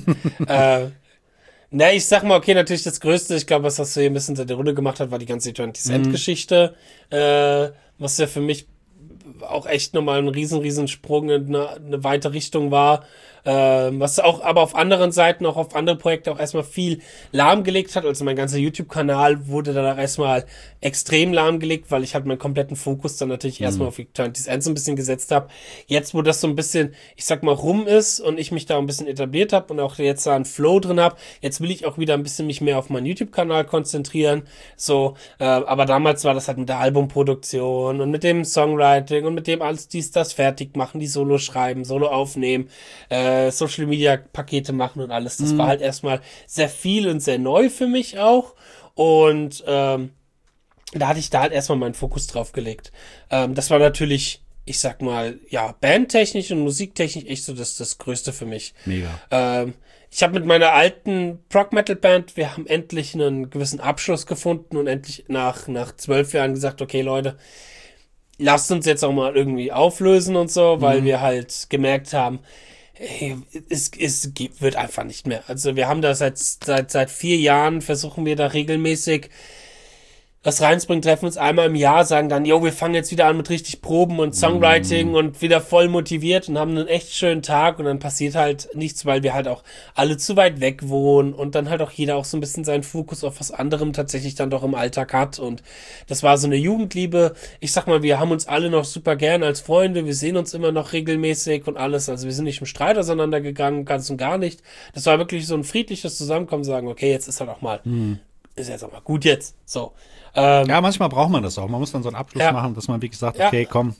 äh, na, ich sag mal, okay, natürlich das Größte, ich glaube, was das so hier ein bisschen in der Runde gemacht hat, war die ganze zwanzig Cent-Geschichte, äh, was ja für mich auch echt nochmal ein riesen, riesen Sprung in eine, eine weite Richtung war, ähm, was auch aber auf anderen Seiten, auch auf andere Projekte auch erstmal viel lahmgelegt hat. Also mein ganzer YouTube-Kanal wurde dann auch erstmal extrem lahmgelegt, weil ich halt meinen kompletten Fokus dann natürlich erstmal auf zwanzig Cent so ein bisschen gesetzt habe. Jetzt, wo das so ein bisschen, ich sag mal, rum ist und ich mich da ein bisschen etabliert habe und auch jetzt da einen Flow drin habe, jetzt will ich auch wieder ein bisschen mich mehr auf meinen YouTube-Kanal konzentrieren. So, äh, aber damals war das halt mit der Albumproduktion und mit dem Songwriting und mit dem alles dies, das fertig machen, die Solo schreiben, Solo aufnehmen, äh, Social Media Pakete machen und alles. Das war halt erstmal sehr viel und sehr neu für mich auch. Und ähm, da hatte ich da halt erstmal meinen Fokus drauf gelegt. Ähm, das war natürlich, ich sag mal, ja, bandtechnisch und musiktechnisch echt so das, das Größte für mich. Mega. Ähm, ich habe mit meiner alten Prog-Metal-Band, wir haben endlich einen gewissen Abschluss gefunden und endlich nach, nach zwölf Jahren gesagt, okay, Leute, lasst uns jetzt auch mal irgendwie auflösen und so, weil wir halt gemerkt haben, hey, es, es geht- wird einfach nicht mehr. Also wir haben da seit, seit, seit vier Jahren, versuchen wir da regelmäßig das reinspringen, treffen uns einmal im Jahr, sagen dann, jo, wir fangen jetzt wieder an mit richtig Proben und Songwriting mm. und wieder voll motiviert und haben einen echt schönen Tag und dann passiert halt nichts, weil wir halt auch alle zu weit weg wohnen und dann halt auch jeder auch so ein bisschen seinen Fokus auf was anderem tatsächlich dann doch im Alltag hat und das war so eine Jugendliebe. Ich sag mal, wir haben uns alle noch super gern als Freunde, wir sehen uns immer noch regelmäßig und alles, also wir sind nicht im Streit auseinandergegangen, ganz und gar nicht. Das war wirklich so ein friedliches Zusammenkommen, sagen, okay, jetzt ist halt auch mal, mm. ist jetzt auch mal gut jetzt, so. Ähm, ja, manchmal braucht man das auch. Man muss dann so einen Abschluss ja. machen, dass man wirklich sagt, Ja. okay, komm.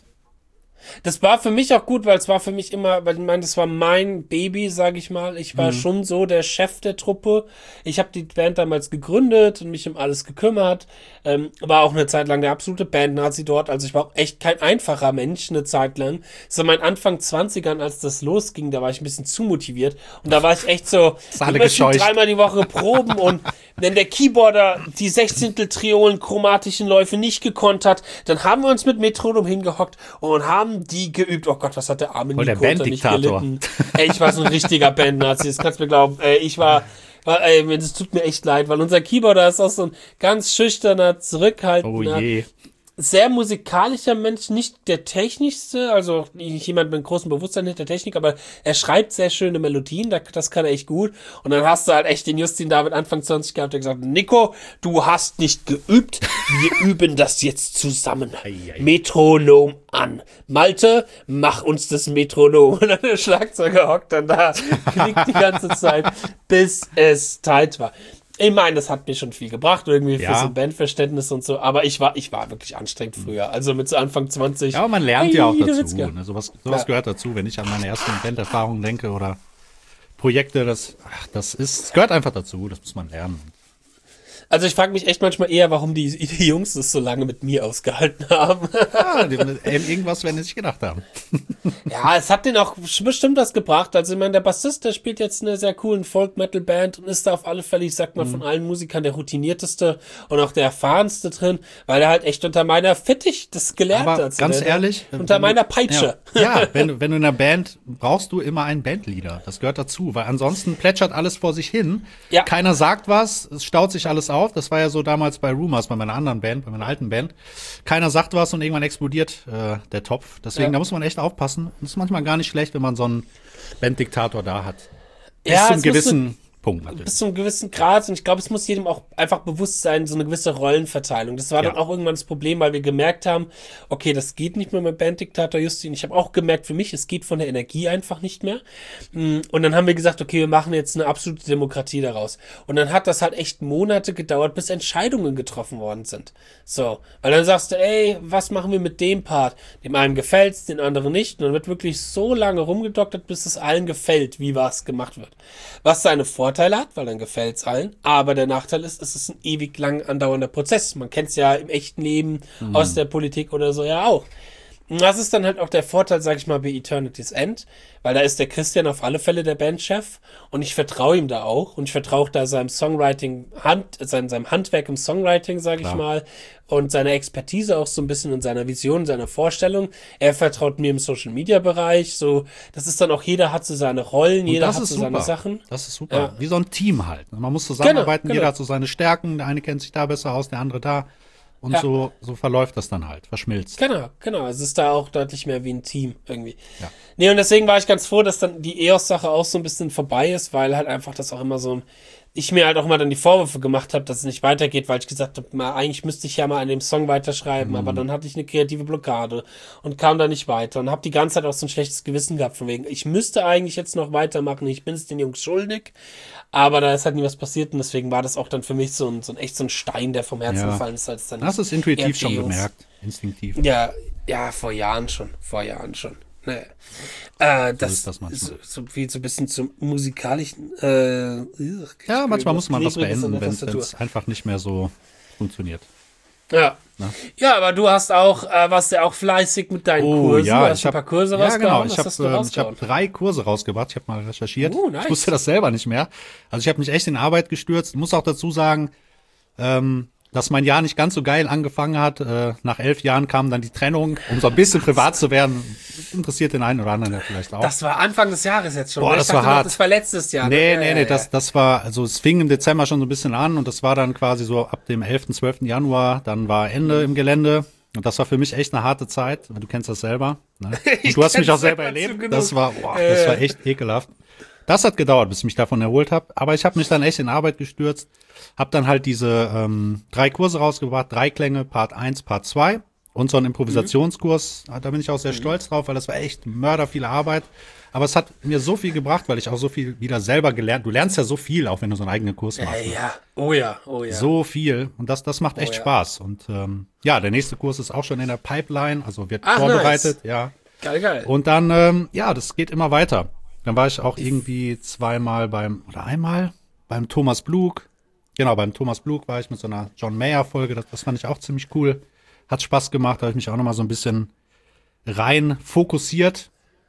Das war für mich auch gut, weil es war für mich immer, weil ich meine, das war mein Baby, sag ich mal. Ich war mhm. schon so der Chef der Truppe. Ich habe die Band damals gegründet und mich um alles gekümmert. Ähm, war auch eine Zeit lang der absolute Band-Nazi dort. Also ich war auch echt kein einfacher Mensch eine Zeit lang. So mein Anfang zwanzigern, als das losging, da war ich ein bisschen zu motiviert. Und da war ich echt so, immer schon dreimal die Woche proben und wenn der Keyboarder die Sechzehntel-Triolen chromatischen Läufe nicht gekonnt hat, dann haben wir uns mit Metronom hingehockt und haben die geübt. Oh Gott, was hat der arme Nico Nico unter mich gelitten. Ey, ich war so ein richtiger Band-Nazi, das kannst du mir glauben. Ey, ich war, war ey, das tut mir echt leid, weil unser Keyboarder ist auch so ein ganz schüchterner, zurückhaltender, oh je. sehr musikalischer Mensch, nicht der technischste, also nicht jemand mit großem Bewusstsein hinter der Technik, aber er schreibt sehr schöne Melodien, das kann er echt gut. Und dann hast du halt echt den Justin David Anfang zwanzig gehabt, der gesagt, Nico, du hast nicht geübt, wir üben das jetzt zusammen. Metronom an. Malte, mach uns das Metronom. Und dann der Schlagzeuger hockt dann da, klickt die ganze Zeit, bis es tight war. Ich meine, das hat mir schon viel gebracht, irgendwie ja. für so ein Bandverständnis und so, aber ich war, ich war wirklich anstrengend früher, also mit so Anfang zwanzig. Ja, aber man lernt hey, ja auch dazu, ne? sowas, sowas ja. gehört dazu, wenn ich an meine ersten Banderfahrungen denke oder Projekte, das, ach, das ist, das gehört einfach dazu, das muss man lernen. Also ich frage mich echt manchmal eher, warum die, die Jungs das so lange mit mir ausgehalten haben. Ja, die, irgendwas werden sie sich gedacht haben. Ja, es hat denen auch bestimmt was gebracht. Also ich meine, der Bassist, der spielt jetzt eine sehr coolen Folk-Metal-Band und ist da auf alle Fälle, ich sag mal, mhm. von allen Musikern der routinierteste und auch der erfahrenste drin, weil er halt echt unter meiner Fittich das gelernt Aber hat. ganz der, ehrlich. Unter meiner Peitsche. Ja, ja wenn, du, wenn du in einer Band, brauchst du immer einen Bandleader. Das gehört dazu, weil ansonsten plätschert alles vor sich hin. Ja. Keiner sagt was, es staut sich alles auf. Das war ja so damals bei Rumors, bei meiner anderen Band, bei meiner alten Band. Keiner sagt was und irgendwann explodiert äh, der Topf. Deswegen, ja. da muss man echt aufpassen. Das ist manchmal gar nicht schlecht, wenn man so einen Banddiktator da hat. Bis ja, zum gewissen Punkt natürlich. Bis zu einem gewissen Grad. Und ich glaube, es muss jedem auch einfach bewusst sein, so eine gewisse Rollenverteilung. Das war ja. dann auch irgendwann das Problem, weil wir gemerkt haben, okay, das geht nicht mehr mit Banddiktator Justin. Ich habe auch gemerkt für mich, es geht von der Energie einfach nicht mehr. Und dann haben wir gesagt, okay, wir machen jetzt eine absolute Demokratie daraus. Und dann hat das halt echt Monate gedauert, bis Entscheidungen getroffen worden sind. So, weil dann sagst du, ey, was machen wir mit dem Part? Dem einen gefällt's, den anderen nicht. Und dann wird wirklich so lange rumgedoktert, bis es allen gefällt, wie was gemacht wird. Was seine Vorteile hat, weil dann gefällt es allen. Aber der Nachteil ist, es ist ein ewig lang andauernder Prozess. Man kennt es ja im echten Leben mhm. aus der Politik oder so ja auch. Und das ist dann halt auch der Vorteil, sag ich mal, bei Eternity's End, weil da ist der Christian auf alle Fälle der Bandchef und ich vertraue ihm da auch und ich vertraue da seinem Songwriting, Hand, seinem, seinem Handwerk im Songwriting, sag ich mal, und seiner Expertise auch so ein bisschen und seiner Vision, seiner Vorstellung. Er vertraut mir im Social-Media-Bereich, so, das ist dann auch, jeder hat so seine Rollen, jeder hat so super. seine Sachen. Das ist super, ja. Wie so ein Team halt. Man muss zusammenarbeiten, genau, genau. Jeder hat so seine Stärken, der eine kennt sich da besser aus, der andere da. Und ja. so, so verläuft das dann halt, verschmilzt. Genau, genau. Es ist da auch deutlich mehr wie ein Team irgendwie. Ja. Nee, und deswegen war ich ganz froh, dass dann die E O S-Sache auch so ein bisschen vorbei ist, weil halt einfach das auch immer so ein, ich mir halt auch mal dann die Vorwürfe gemacht habe, dass es nicht weitergeht, weil ich gesagt habe, mal, eigentlich müsste ich ja mal an dem Song weiterschreiben, mhm. aber dann hatte ich eine kreative Blockade und kam da nicht weiter und habe die ganze Zeit auch so ein schlechtes Gewissen gehabt, von wegen, ich müsste eigentlich jetzt noch weitermachen, ich bin es den Jungs schuldig, aber da ist halt nie was passiert und deswegen war das auch dann für mich so ein, so ein echt so ein Stein, der vom Herzen ja. gefallen ist, als dann. Hast du es intuitiv schon gemerkt, instinktiv? Ja, ja, vor Jahren schon, vor Jahren schon. Naja. Äh, das, das ist so, so viel so ein bisschen zum musikalischen. Äh, ja, manchmal muss man was beenden, wenn es einfach nicht mehr so funktioniert. Ja. Na? Ja, aber du hast auch, äh, warst ja auch fleißig mit deinen oh, Kursen. Ja, du hast ich hab, ein paar Kurse ja, rausgehauen. Genau. Ich habe äh, hab drei Kurse rausgebracht. Ich habe mal recherchiert. Uh, nice. Ich wusste das selber nicht mehr. Also ich habe mich echt in Arbeit gestürzt. Ich muss auch dazu sagen, ähm, dass mein Jahr nicht ganz so geil angefangen hat. Äh, nach elf Jahren kam dann die Trennung, um so ein bisschen privat zu werden. Interessiert den einen oder anderen ja vielleicht auch. Das war Anfang des Jahres jetzt schon. Boah, ich das dachte war hart. Noch, das war letztes Jahr. Nee, ne? nee, ja, nee, ja, das, das war, also es fing im Dezember schon so ein bisschen an und das war dann quasi so ab dem elften, zwölften Januar, dann war Ende im Gelände und das war für mich echt eine harte Zeit, du kennst das selber. Ne? Und du hast mich auch selber erlebt, das war, boah, das war echt ekelhaft. Das hat gedauert, bis ich mich davon erholt habe, aber ich habe mich dann echt in Arbeit gestürzt, habe dann halt diese ähm, drei Kurse rausgebracht, drei Klänge, Part eins, Part zwei und so einen Improvisationskurs, da bin ich auch sehr mhm. stolz drauf, weil das war echt mörder viel Arbeit, aber es hat mir so viel gebracht, weil ich auch so viel wieder selber gelernt, du lernst ja so viel, auch wenn du so einen eigenen Kurs machst. Ja, ja. Oh ja, oh ja. So viel und das, das macht echt oh ja. Spaß und ähm, ja, der nächste Kurs ist auch schon in der Pipeline, also wird Ach, vorbereitet, nice. ja. Geil, geil. Und dann, ähm, ja, das geht immer weiter. Dann war ich auch irgendwie zweimal beim, oder einmal beim Thomas Blug. Genau, beim Thomas Blug war ich mit so einer John Mayer-Folge. Das, das fand ich auch ziemlich cool. Hat Spaß gemacht. Da habe ich mich auch nochmal so ein bisschen rein fokussiert,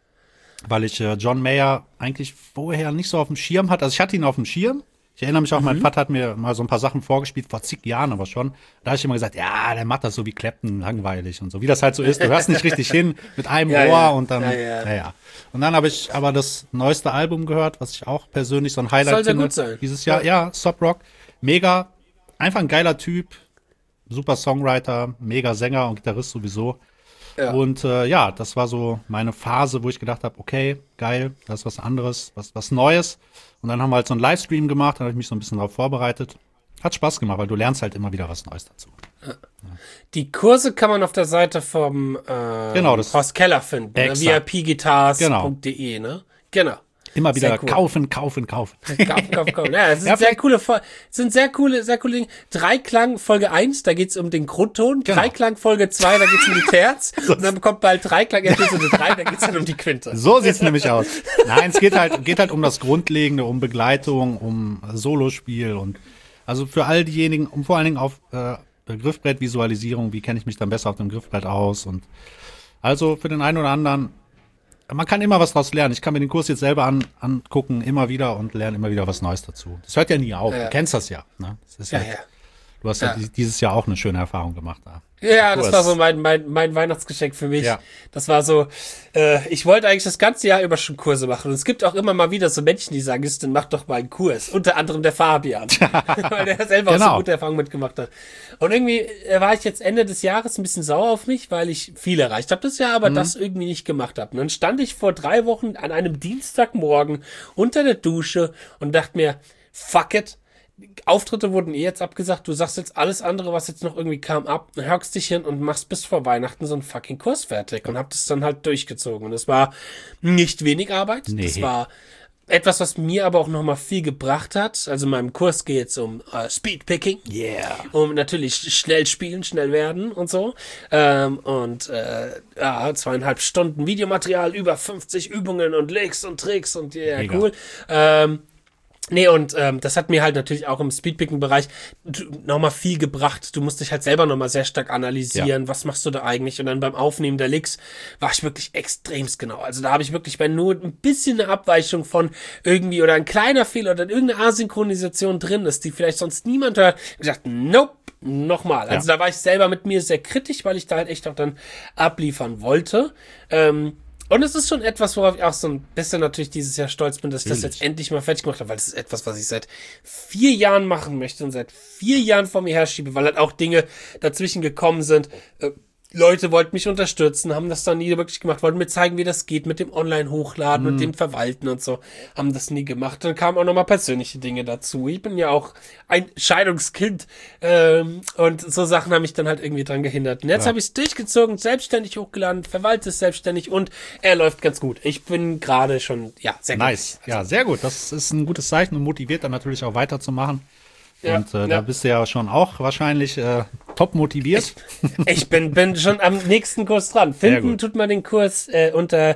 weil ich äh, John Mayer eigentlich vorher nicht so auf dem Schirm hatte. Also ich hatte ihn auf dem Schirm. Ich erinnere mich auch, mhm. mein Vater hat mir mal so ein paar Sachen vorgespielt, vor zig Jahren aber schon. Da habe ich immer gesagt, ja, der macht das so wie Clapton, langweilig und so. Wie das halt so ist. Du hörst nicht richtig hin mit einem ja, Ohr ja. und dann, ja, ja. naja. Und dann habe ich aber das neueste Album gehört, was ich auch persönlich so ein Highlight Soll sehr finde. gut sein. Dieses Jahr, ja, ja Stop Rock. Mega, einfach ein geiler Typ. Super Songwriter, mega Sänger und Gitarrist sowieso. Ja. Und äh, ja, das war so meine Phase, wo ich gedacht habe, okay, geil, das ist was anderes, was, was Neues. Und dann haben wir halt so einen Livestream gemacht, da habe ich mich so ein bisschen darauf vorbereitet. Hat Spaß gemacht, weil du lernst halt immer wieder was Neues dazu. Ja. Ja. Die Kurse kann man auf der Seite vom äh, genau, das Horst Keller finden, ne? v i p guitars punkt d e, genau. ne? Genau. Immer wieder cool. kaufen, kaufen, kaufen. Kaufen, kaufen, kaufen. Ja, es sind ja, sehr coole, sind sehr coole, sehr coole Dinge. Dreiklang Folge eins, da geht's um den Grundton. Genau. Dreiklang Folge zwei, da geht's um die Terz. Und dann kommt bald Dreiklang Episode drei, da geht's dann um die Quinte. So sieht's nämlich aus. Nein, es geht halt, geht halt um das Grundlegende, um Begleitung, um Solospiel und, also für all diejenigen, um vor allen Dingen auf, äh, Griffbrettvisualisierung, wie kenne ich mich dann besser auf dem Griffbrett aus und, also für den einen oder anderen, man kann immer was draus lernen. Ich kann mir den Kurs jetzt selber an, angucken, immer wieder und lerne immer wieder was Neues dazu. Das hört ja nie auf. Ja. Du kennst das ja. Ne? Das ist ja, ja, ja. Du hast ja. ja dieses Jahr auch eine schöne Erfahrung gemacht. Da. Ja, das war so mein, mein, mein Weihnachtsgeschenk für mich. Ja. Das war so, äh, ich wollte eigentlich das ganze Jahr über schon Kurse machen. Und es gibt auch immer mal wieder so Menschen, die sagen, Justin, mach doch mal einen Kurs. Unter anderem der Fabian. Weil der selber genau. auch so gute Erfahrungen mitgemacht hat. Und irgendwie äh, war ich jetzt Ende des Jahres ein bisschen sauer auf mich, weil ich viel erreicht habe das Jahr, aber mhm. das irgendwie nicht gemacht habe. Und dann stand ich vor drei Wochen an einem Dienstagmorgen unter der Dusche und dachte mir, fuck it. Auftritte wurden eh jetzt abgesagt, du sagst jetzt alles andere, was jetzt noch irgendwie kam, ab, hockst dich hin und machst bis vor Weihnachten so einen fucking Kurs fertig und hab das dann halt durchgezogen. Und es war nicht wenig Arbeit, nee. Das war etwas, was mir aber auch nochmal viel gebracht hat. Also in meinem Kurs geht es um äh, Speedpicking, yeah. um natürlich schnell spielen, schnell werden und so. Ähm, und äh, ja, zweieinhalb Stunden Videomaterial, über fünfzig Übungen und Licks und Tricks und ja, yeah, cool. Ähm, Nee, und ähm, das hat mir halt natürlich auch im Speedpicking-Bereich nochmal viel gebracht. Du musst dich halt selber nochmal sehr stark analysieren, ja. Was machst du da eigentlich? Und dann beim Aufnehmen der Licks war ich wirklich extremst genau. Also da habe ich wirklich bei nur ein bisschen eine Abweichung von irgendwie oder ein kleiner Fehler oder irgendeine Asynchronisation drin ist, die vielleicht sonst niemand hört, gesagt, nope, nochmal. Also ja. Da war ich selber mit mir sehr kritisch, weil ich da halt echt auch dann abliefern wollte. Ähm, Und es ist schon etwas, worauf ich auch so ein bisschen natürlich dieses Jahr stolz bin, dass ich Natürlich. das jetzt endlich mal fertig gemacht habe, weil das ist etwas, was ich seit vier Jahren machen möchte und seit vier Jahren vor mir herschiebe, weil halt auch Dinge dazwischen gekommen sind. Äh, Leute wollten mich unterstützen, haben das dann nie wirklich gemacht, wollten mir zeigen, wie das geht mit dem Online-Hochladen und Mhm. dem Verwalten und so, haben das nie gemacht. Dann kamen auch nochmal persönliche Dinge dazu. Ich bin ja auch ein Scheidungskind ähm, und so Sachen haben mich dann halt irgendwie dran gehindert. Und jetzt Ja. habe ich es durchgezogen, selbstständig hochgeladen, verwalte es selbstständig und er läuft ganz gut. Ich bin gerade schon, ja, sehr gut. Nice. Ja, sehr gut. Das ist ein gutes Zeichen und motiviert dann natürlich auch weiterzumachen. Ja, und äh, ja. da bist du ja schon auch wahrscheinlich äh, top motiviert. Ich, ich bin, bin schon am nächsten Kurs dran. Finden tut man den Kurs äh, unter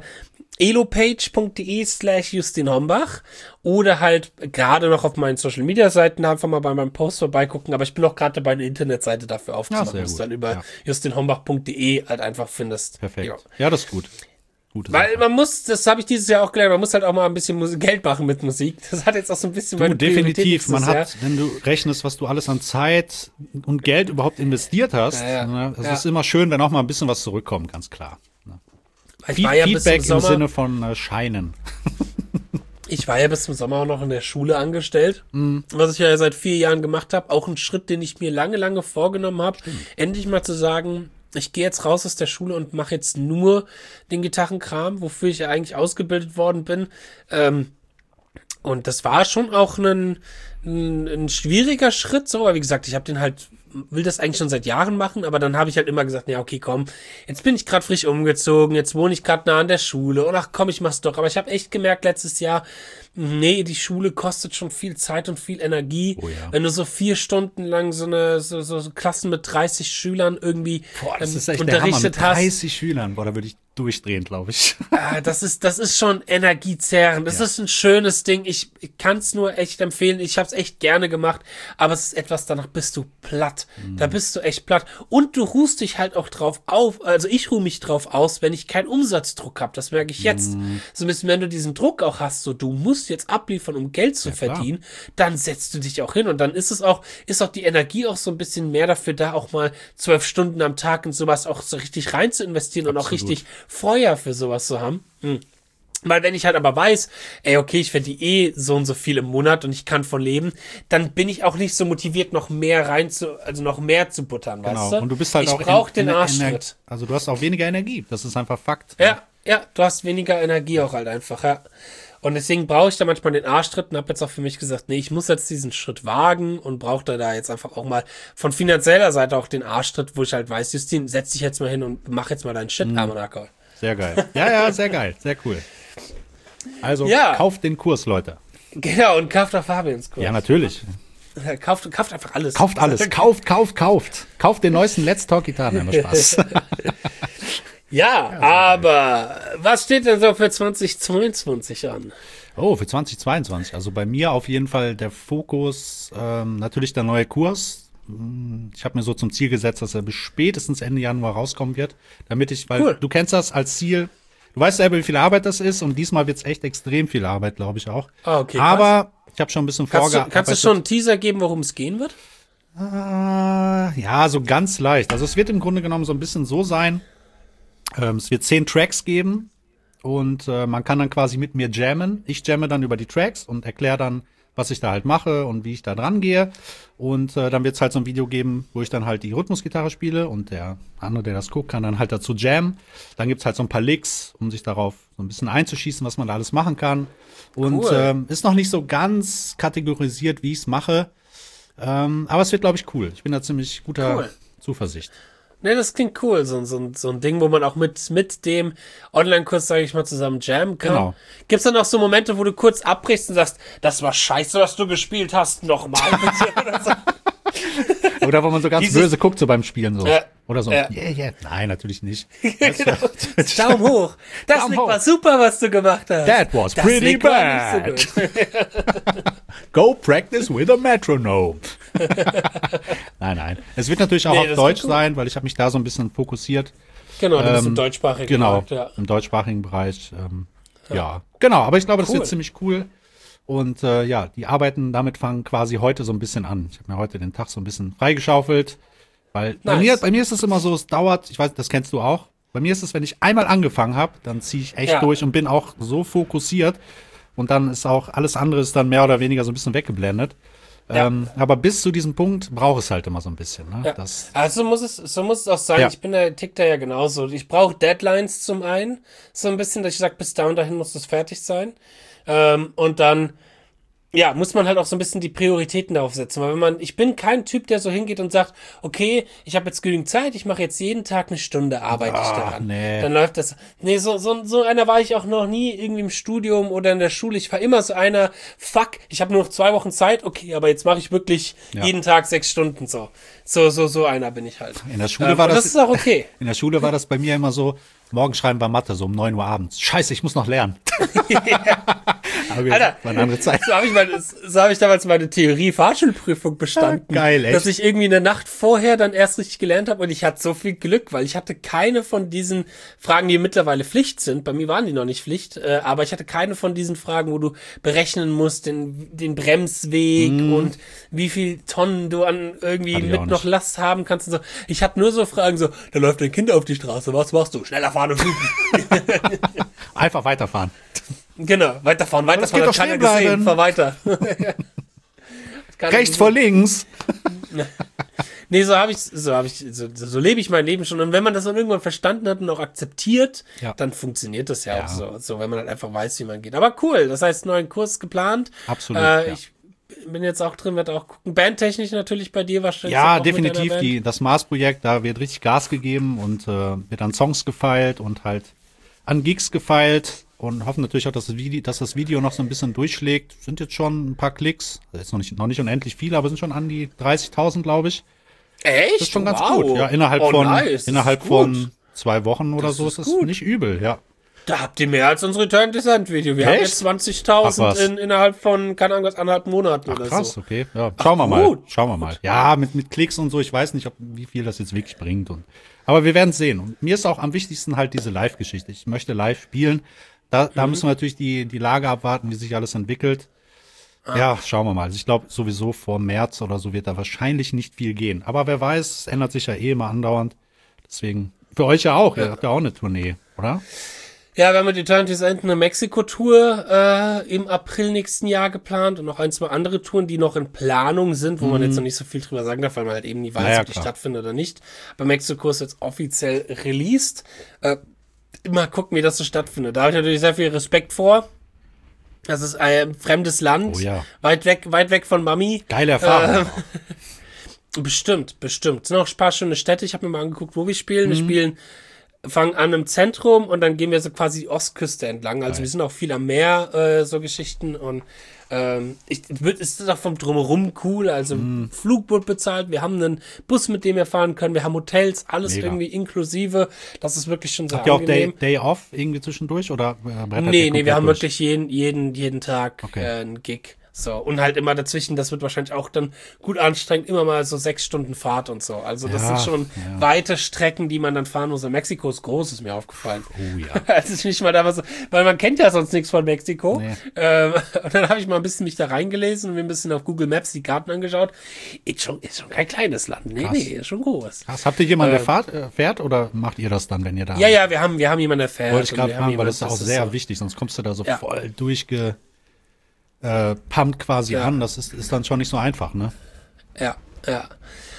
elopage.de slash Justin Hombach oder halt gerade noch auf meinen Social Media Seiten einfach mal bei meinem Post vorbeigucken, aber ich bin auch gerade dabei, eine Internetseite dafür aufzumachen, Ja, dass du dann über ja. justin hombach punkt de halt einfach findest. Perfekt. Ja, ja das ist gut. Gute Weil Sache. man muss, das habe ich dieses Jahr auch gelernt, man muss halt auch mal ein bisschen Musik, Geld machen mit Musik. Das hat jetzt auch so ein bisschen meine Du, definitiv. Priorität Man nächstes hat, wenn du rechnest, was du alles an Zeit und Geld überhaupt investiert hast, Ja, ja. ne, es Ja. ist immer schön, wenn auch mal ein bisschen was zurückkommt, ganz klar. Ne? Ich war ja bis zum Feedback im Sommer, Sinne von äh, Scheinen. ich war ja bis zum Sommer auch noch in der Schule angestellt, Mhm. was ich ja seit vier Jahren gemacht habe. Auch ein Schritt, den ich mir lange, lange vorgenommen habe, endlich mal zu sagen, ich gehe jetzt raus aus der Schule und mache jetzt nur den Gitarrenkram, wofür ich ja eigentlich ausgebildet worden bin. Ähm, und das war schon auch ein, ein, ein schwieriger Schritt, so, weil wie gesagt, ich habe den halt, will das eigentlich schon seit Jahren machen, aber dann habe ich halt immer gesagt, ja, okay, komm, jetzt bin ich gerade frisch umgezogen, jetzt wohne ich gerade nah an der Schule und ach komm, ich mach's doch. Aber ich habe echt gemerkt letztes Jahr, nee, die Schule kostet schon viel Zeit und viel Energie. Oh ja. Wenn du so vier Stunden lang so eine so, so, so Klassen mit dreißig Schülern irgendwie Boah, das ähm, ist echt der Hammer. Mit unterrichtet hast, dreißig Schülern, boah, da würde ich durchdrehen, glaube ich. ah, das ist, das ist schon energiezerrend. Das Ja. ist ein schönes Ding. Ich, ich kann es nur echt empfehlen. Ich habe es echt gerne gemacht, aber es ist etwas, danach bist du platt. Mhm. Da bist du echt platt. Und du ruhst dich halt auch drauf auf. Also ich ruhe mich drauf aus, wenn ich keinen Umsatzdruck habe. Das merke ich jetzt. Mhm. So ein bisschen, wenn du diesen Druck auch hast, so du musst jetzt abliefern, um Geld zu klar. verdienen, dann setzt du dich auch hin und dann ist es auch, ist auch die Energie auch so ein bisschen mehr dafür da, auch mal zwölf Stunden am Tag in sowas auch so richtig rein zu investieren und auch Absolut. richtig Feuer für sowas zu haben. Hm. Weil wenn ich halt aber weiß, ey, okay, ich verdiene eh so und so viel im Monat und ich kann von leben, dann bin ich auch nicht so motiviert, noch mehr rein zu, also noch mehr zu buttern, weißt Genau. du? Und du bist halt ich auch brauch den Ener- Arschtritt. Also du hast auch weniger Energie. Das ist einfach Fakt. Ja, ja, du hast weniger Energie auch halt einfach, ja. Und deswegen brauche ich da manchmal den Arschtritt und habe jetzt auch für mich gesagt, nee, ich muss jetzt diesen Schritt wagen und brauche da, da jetzt einfach auch mal von finanzieller Seite auch den Arschtritt, wo ich halt weiß, Justin, setz dich jetzt mal hin und mach jetzt mal deinen Shit, Mhm. Armonacker. Sehr geil. Ja, ja, sehr geil. Sehr cool. Also Ja. kauft den Kurs, Leute. Genau, und kauft auch Fabians Kurs. Ja, natürlich. Kauft, kauft einfach alles. Kauft alles. Kauft, kauft, kauft. Kauft den neuesten Let's Talk Gitarren. Immer Spaß. Ja, aber was steht denn so für zwanzig zweiundzwanzig an? Oh, für zwanzig zweiundzwanzig. Also bei mir auf jeden Fall der Fokus, ähm, natürlich der neue Kurs. Hm, Ich habe mir so zum Ziel gesetzt, dass er bis spätestens Ende Januar rauskommen wird, damit ich, weil Cool. du kennst das als Ziel. Du weißt selber, wie viel Arbeit das ist und diesmal wird es echt extrem viel Arbeit, glaube ich auch. Ah, okay, krass. Aber ich habe schon ein bisschen Kannst du, vorgearbeitet. kannst du schon einen Teaser geben, worum es gehen wird? Äh, ja, so ganz leicht. Also es wird im Grunde genommen so ein bisschen so sein, ähm, es wird zehn Tracks geben und äh, man kann dann quasi mit mir jammen. Ich jamme dann über die Tracks und erkläre dann, was ich da halt mache und wie ich da dran gehe. Und äh, dann wird es halt so ein Video geben, wo ich dann halt die Rhythmusgitarre spiele und der andere, der das guckt, kann dann halt dazu jammen. Dann gibt's halt so ein paar Licks, um sich darauf so ein bisschen einzuschießen, was man da alles machen kann. Und Cool. ähm, ist noch nicht so ganz kategorisiert, wie ich's mache. Ähm, aber es wird, glaube ich, cool. Ich bin da ziemlich guter Cool. Zuversicht. Ne, das klingt cool. So, so, so ein Ding, wo man auch mit, mit dem Online-Kurs, sage ich mal, zusammen jammen kann. Genau. Gibt's dann auch so Momente, wo du kurz abbrichst und sagst, das war scheiße, was du gespielt hast, nochmal bitte? Oder so? Oder wo man so ganz Dieses- böse guckt, so beim Spielen so. Ja. Oder so. Ja. Yeah, yeah. Nein, natürlich nicht. Genau. Daumen hoch. Das Daumen Lick hoch. war super, was du gemacht hast. That was das pretty Lick war bad. nicht so gut. Go practice with a metronome. nein, nein. Es wird natürlich auch Nee, auf das Deutsch wird cool. sein, weil ich habe mich da so ein bisschen fokussiert. Genau, du bist im Ähm, deutschsprachigen Genau, Markt, ja. im deutschsprachigen Bereich. Ähm, ja. genau. Aber ich glaube, das Cool. wird ziemlich cool. Und äh, ja, die Arbeiten damit fangen quasi heute so ein bisschen an. Ich habe mir heute den Tag so ein bisschen freigeschaufelt. Weil bei, Nice. mir, bei mir ist es immer so, es dauert, ich weiß, das kennst du auch. Bei mir ist es, wenn ich einmal angefangen habe, dann ziehe ich echt Ja. durch und bin auch so fokussiert. Und dann ist auch alles andere ist dann mehr oder weniger so ein bisschen weggeblendet. Ja. Ähm, aber bis zu diesem Punkt braucht es halt immer so ein bisschen. Ne? Ja. Das, Also muss es, so muss es auch sein. Ja. Ich bin da, tick da ja genauso. Ich brauche Deadlines zum einen. So ein bisschen, dass ich sage, bis da und dahin muss das fertig sein. Ähm, und dann, ja, muss man halt auch so ein bisschen die Prioritäten darauf setzen. Weil wenn man, ich bin kein Typ, der so hingeht und sagt, okay, ich habe jetzt genügend Zeit, ich mache jetzt jeden Tag eine Stunde, arbeite ich Ah, daran. nee. Dann läuft das. Nee, so, so, so einer war ich auch noch nie irgendwie im Studium oder in der Schule. Ich war immer so einer, fuck, ich habe nur noch zwei Wochen Zeit, okay, aber jetzt mache ich wirklich Ja. jeden Tag sechs Stunden so. So, so, so einer bin ich halt. in der Schule Ähm, war und das, das ist auch okay. in der Schule war das bei mir immer so, morgen schreiben wir Mathe, so um neun Uhr abends. Scheiße, ich muss noch lernen. Aber Alter, war eine andere Zeit. So habe ich, mein, so hab ich damals meine Theorie-Fahrschulprüfung bestanden. Ah, geil, echt? Dass ich irgendwie in der Nacht vorher dann erst richtig gelernt habe und ich hatte so viel Glück, weil ich hatte keine von diesen Fragen, die mittlerweile Pflicht sind. Bei mir waren die noch nicht Pflicht, äh, aber ich hatte keine von diesen Fragen, wo du berechnen musst, den, den Bremsweg mm. und wie viel Tonnen du an irgendwie mit noch Last haben kannst und so. Ich hatte nur so Fragen so, da läuft ein Kind auf die Straße, was machst du? Schneller fahren und fliegen. Einfach weiterfahren. Genau, weiterfahren, weiterfahren, hat keiner gesehen, fahr weiter. Rechts vor links. Nee, so habe ich, so habe ich, so, so lebe ich mein Leben schon. Und wenn man das dann irgendwann verstanden hat und auch akzeptiert, ja. dann funktioniert das ja, ja auch so, so, wenn man halt einfach weiß, wie man geht. Aber cool, das heißt, neuen Kurs geplant. Absolut. Äh, ja. Ich bin jetzt auch drin, werde auch gucken. Bandtechnisch natürlich bei dir wahrscheinlich. Ja, definitiv. Die, das Mars-Projekt, da wird richtig Gas gegeben und äh, wird an Songs gefeilt und halt an Gigs gefeilt. Und hoffen natürlich auch, dass das, Video, dass das Video noch so ein bisschen durchschlägt. Sind jetzt schon ein paar Klicks. Also jetzt noch nicht, noch nicht unendlich viele, aber sind schon an die dreißigtausend, glaube ich. Echt? Das ist schon ganz wow. gut. Ja, innerhalb oh, von, nice. innerhalb von zwei Wochen oder das so ist ist es nicht übel, ja. Da habt ihr mehr als unser Return Descent Video. Wir Echt? haben jetzt zwanzigtausend in, innerhalb von, keine Ahnung, was, anderthalb Monaten Ach, oder krass, so. okay. Ja, schauen Ach, wir gut. mal. Schauen wir mal. Ja, mit, mit Klicks und so, ich weiß nicht, ob, wie viel das jetzt wirklich bringt. Und, aber wir werden es sehen. Und mir ist auch am wichtigsten halt diese Live-Geschichte. Ich möchte live spielen. Da, da mhm. müssen wir natürlich die, die Lage abwarten, wie sich alles entwickelt. Ah. Ja, schauen wir mal. Also ich glaube, sowieso vor März oder so wird da wahrscheinlich nicht viel gehen. Aber wer weiß, es ändert sich ja eh immer andauernd. Deswegen, für euch ja auch. Ja. Ihr habt ja auch eine Tournee, oder? Ja, wir haben mit Eternity's End eine Mexiko-Tour äh, im April nächsten Jahr geplant und noch ein, zwei andere Touren, die noch in Planung sind, wo mhm. man jetzt noch nicht so viel drüber sagen darf, weil man halt eben nie weiß, naja, ob die klar. stattfindet oder nicht. Aber Mexiko ist jetzt offiziell released. Äh, Mal gucken, wie das so stattfindet. Da habe ich natürlich sehr viel Respekt vor. Das ist ein fremdes Land. Oh ja. Weit weg, weit weg von Mami. Geile Erfahrung. Äh, bestimmt, bestimmt. Es sind noch ein paar schöne Städte. Ich habe mir mal angeguckt, wo wir spielen. Mhm. Wir spielen, fangen an im Zentrum und dann gehen wir so quasi die Ostküste entlang. Also Geil. wir sind auch viel am Meer, äh, so Geschichten. Und ähm, ich, es ist auch vom Drumherum cool. Also mm. Flugboot bezahlt. Wir haben einen Bus, mit dem wir fahren können. Wir haben Hotels, alles Mega. irgendwie inklusive. Das ist wirklich schon sehr Habt angenehm. Habt ihr auch Day, Day Off irgendwie zwischendurch? Oder äh, nee, nee, wir haben durch? wirklich jeden, jeden, jeden Tag okay. äh, einen Gig. So, und halt immer dazwischen, das wird wahrscheinlich auch dann gut anstrengend, immer mal so sechs Stunden Fahrt und so. Also das ja, sind schon ja. weite Strecken, die man dann fahren muss. Und Mexiko ist groß, ist mir aufgefallen. Oh ja. Als ich mich mal da war so, weil man kennt ja sonst nichts von Mexiko. Nee. Ähm, und dann habe ich mal ein bisschen mich da reingelesen und mir ein bisschen auf Google Maps die Karten angeschaut. Ist schon, ist schon kein kleines Land. Nee, Krass. nee, ist schon groß. Krass. Habt ihr jemanden, der ähm, fahrt, äh, fährt oder macht ihr das dann, wenn ihr da Ja, ja, wir haben, wir haben jemanden, der fährt. Wollte ich gerade fragen, weil das ist auch sehr so wichtig, sonst kommst du da so ja. voll durchge... Äh, pumpt quasi ja. an, das ist, ist dann schon nicht so einfach, ne? Ja, ja.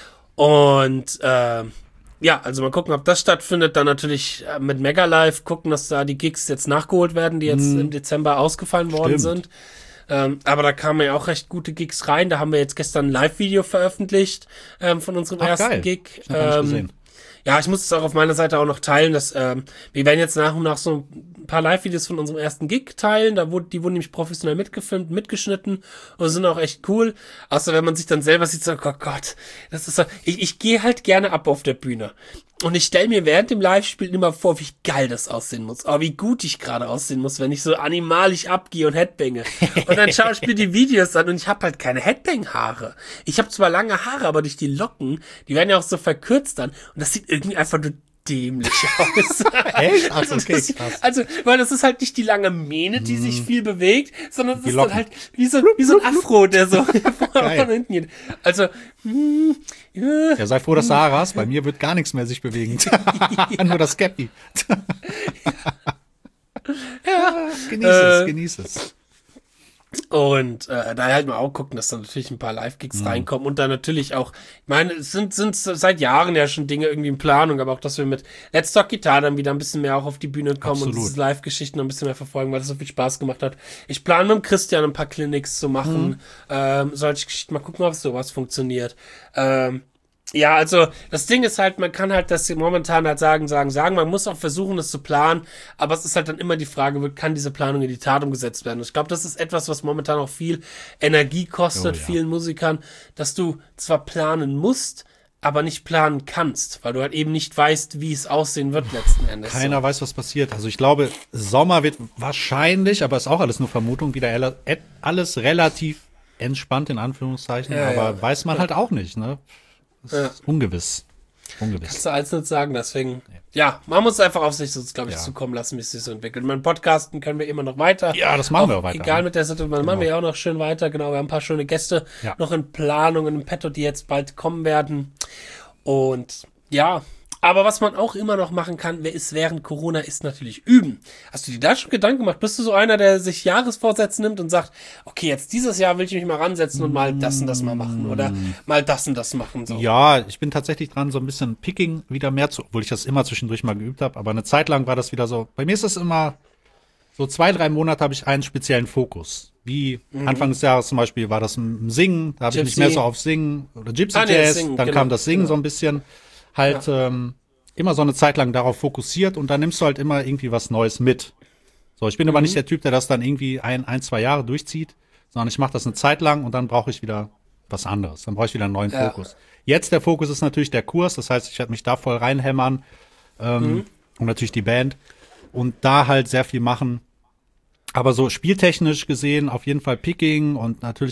Und äh, ja, also mal gucken, ob das stattfindet. Dann natürlich äh, mit Mega Live gucken, dass da die Gigs jetzt nachgeholt werden, die jetzt hm. im Dezember ausgefallen worden Stimmt. sind. Ähm, aber da kamen ja auch recht gute Gigs rein. Da haben wir jetzt gestern ein Live-Video veröffentlicht ähm, von unserem Ach, ersten geil. Gig. Ich hab ähm, gesehen. Ja, ich muss es auch auf meiner Seite auch noch teilen, dass ähm, wir werden jetzt nach und nach so ein paar Live-Videos von unserem ersten Gig teilen. Da wurde, die wurden nämlich professionell mitgefilmt, mitgeschnitten und sind auch echt cool. Außer wenn man sich dann selber sieht, so, oh Gott, das ist so, ich, ich gehe halt gerne ab auf der Bühne. Und ich stelle mir während dem Live-Spielen immer vor, wie geil das aussehen muss. Oh, wie gut ich gerade aussehen muss, wenn ich so animalisch abgehe und Headbange. Und dann schaue ich mir die Videos an und ich habe halt keine Headbang-Haare. Ich habe zwar lange Haare, aber durch die Locken, die werden ja auch so verkürzt dann. Und das sieht irgendwie einfach nur dämlich aus. Echt? Ach, okay, das, also, weil das ist halt nicht die lange Mähne, die mm. sich viel bewegt, sondern es ist Locken. dann halt wie so, wie so ein Afro, der so von hinten geht. Also, mm, ja. ja, sei froh, dass du Haare hast. Bei mir wird gar nichts mehr sich bewegen. ja. Nur das Cappy. ja. Genieß äh, es, genieß es. Und äh, da halt mal auch gucken, dass da natürlich ein paar Live-Gigs mhm. reinkommen und dann natürlich auch, ich meine, es sind, sind seit Jahren ja schon Dinge irgendwie in Planung, aber auch, dass wir mit Let's Talk Guitar dann wieder ein bisschen mehr auch auf die Bühne kommen Absolut. und diese Live-Geschichten noch ein bisschen mehr verfolgen, weil das so viel Spaß gemacht hat. Ich plane mit dem Christian ein paar Clinics zu machen, mhm. ähm, solche Geschichten, mal gucken, ob sowas funktioniert. Ähm, Ja, also das Ding ist halt, man kann halt das momentan halt sagen, sagen, sagen, man muss auch versuchen, das zu planen, aber es ist halt dann immer die Frage, kann diese Planung in die Tat umgesetzt werden? Und ich glaube, das ist etwas, was momentan auch viel Energie kostet, oh, ja. vielen Musikern, dass du zwar planen musst, aber nicht planen kannst, weil du halt eben nicht weißt, wie es aussehen wird letzten Endes. Keiner so. weiß, was passiert. Also ich glaube, Sommer wird wahrscheinlich, aber ist auch alles nur Vermutung, wieder ele- alles relativ entspannt in Anführungszeichen, Ja, aber ja. weiß man halt auch nicht, ne? Das Ja. ist ungewiss. Ungewiss. Kannst du alles nicht sagen, deswegen, ja, man muss einfach auf sich so, glaube ich, Ja. zukommen lassen, wie es sich so entwickelt. Mein Podcasten können wir immer noch weiter. Ja, das machen wir auch weiter. Egal mit der Situation, machen wir ja auch noch schön weiter. Genau, wir haben ein paar schöne Gäste Ja. noch in Planung, in Petto, die jetzt bald kommen werden. Und ja, aber was man auch immer noch machen kann, wer ist während Corona, ist natürlich üben. Hast du dir da schon Gedanken gemacht? Bist du so einer, der sich Jahresvorsätze nimmt und sagt, okay, jetzt dieses Jahr will ich mich mal ransetzen und mal das und das mal machen oder mal das und das machen? So. Ja, ich bin tatsächlich dran, so ein bisschen Picking wieder mehr zu, obwohl ich das immer zwischendurch mal geübt habe, aber eine Zeit lang war das wieder so. Bei mir ist es immer so zwei, drei Monate habe ich einen speziellen Fokus. Wie Mhm. Anfang des Jahres zum Beispiel war das im Singen, da habe ich mich Gypsy. mehr so auf Singen oder Gypsy Ah, nee, Jazz, Singen, dann genau, kam das Singen genau. so ein bisschen halt ähm, immer so eine Zeit lang darauf fokussiert und dann nimmst du halt immer irgendwie was Neues mit. So, ich bin Mhm. aber nicht der Typ, der das dann irgendwie ein, ein zwei Jahre durchzieht, sondern ich mache das eine Zeit lang und dann brauche ich wieder was anderes. Dann brauche ich wieder einen neuen Ja. Fokus. Jetzt der Fokus ist natürlich der Kurs, das heißt, ich werde mich da voll reinhämmern ähm, Mhm. und natürlich die Band und da halt sehr viel machen. Aber so spieltechnisch gesehen auf jeden Fall Picking und natürlich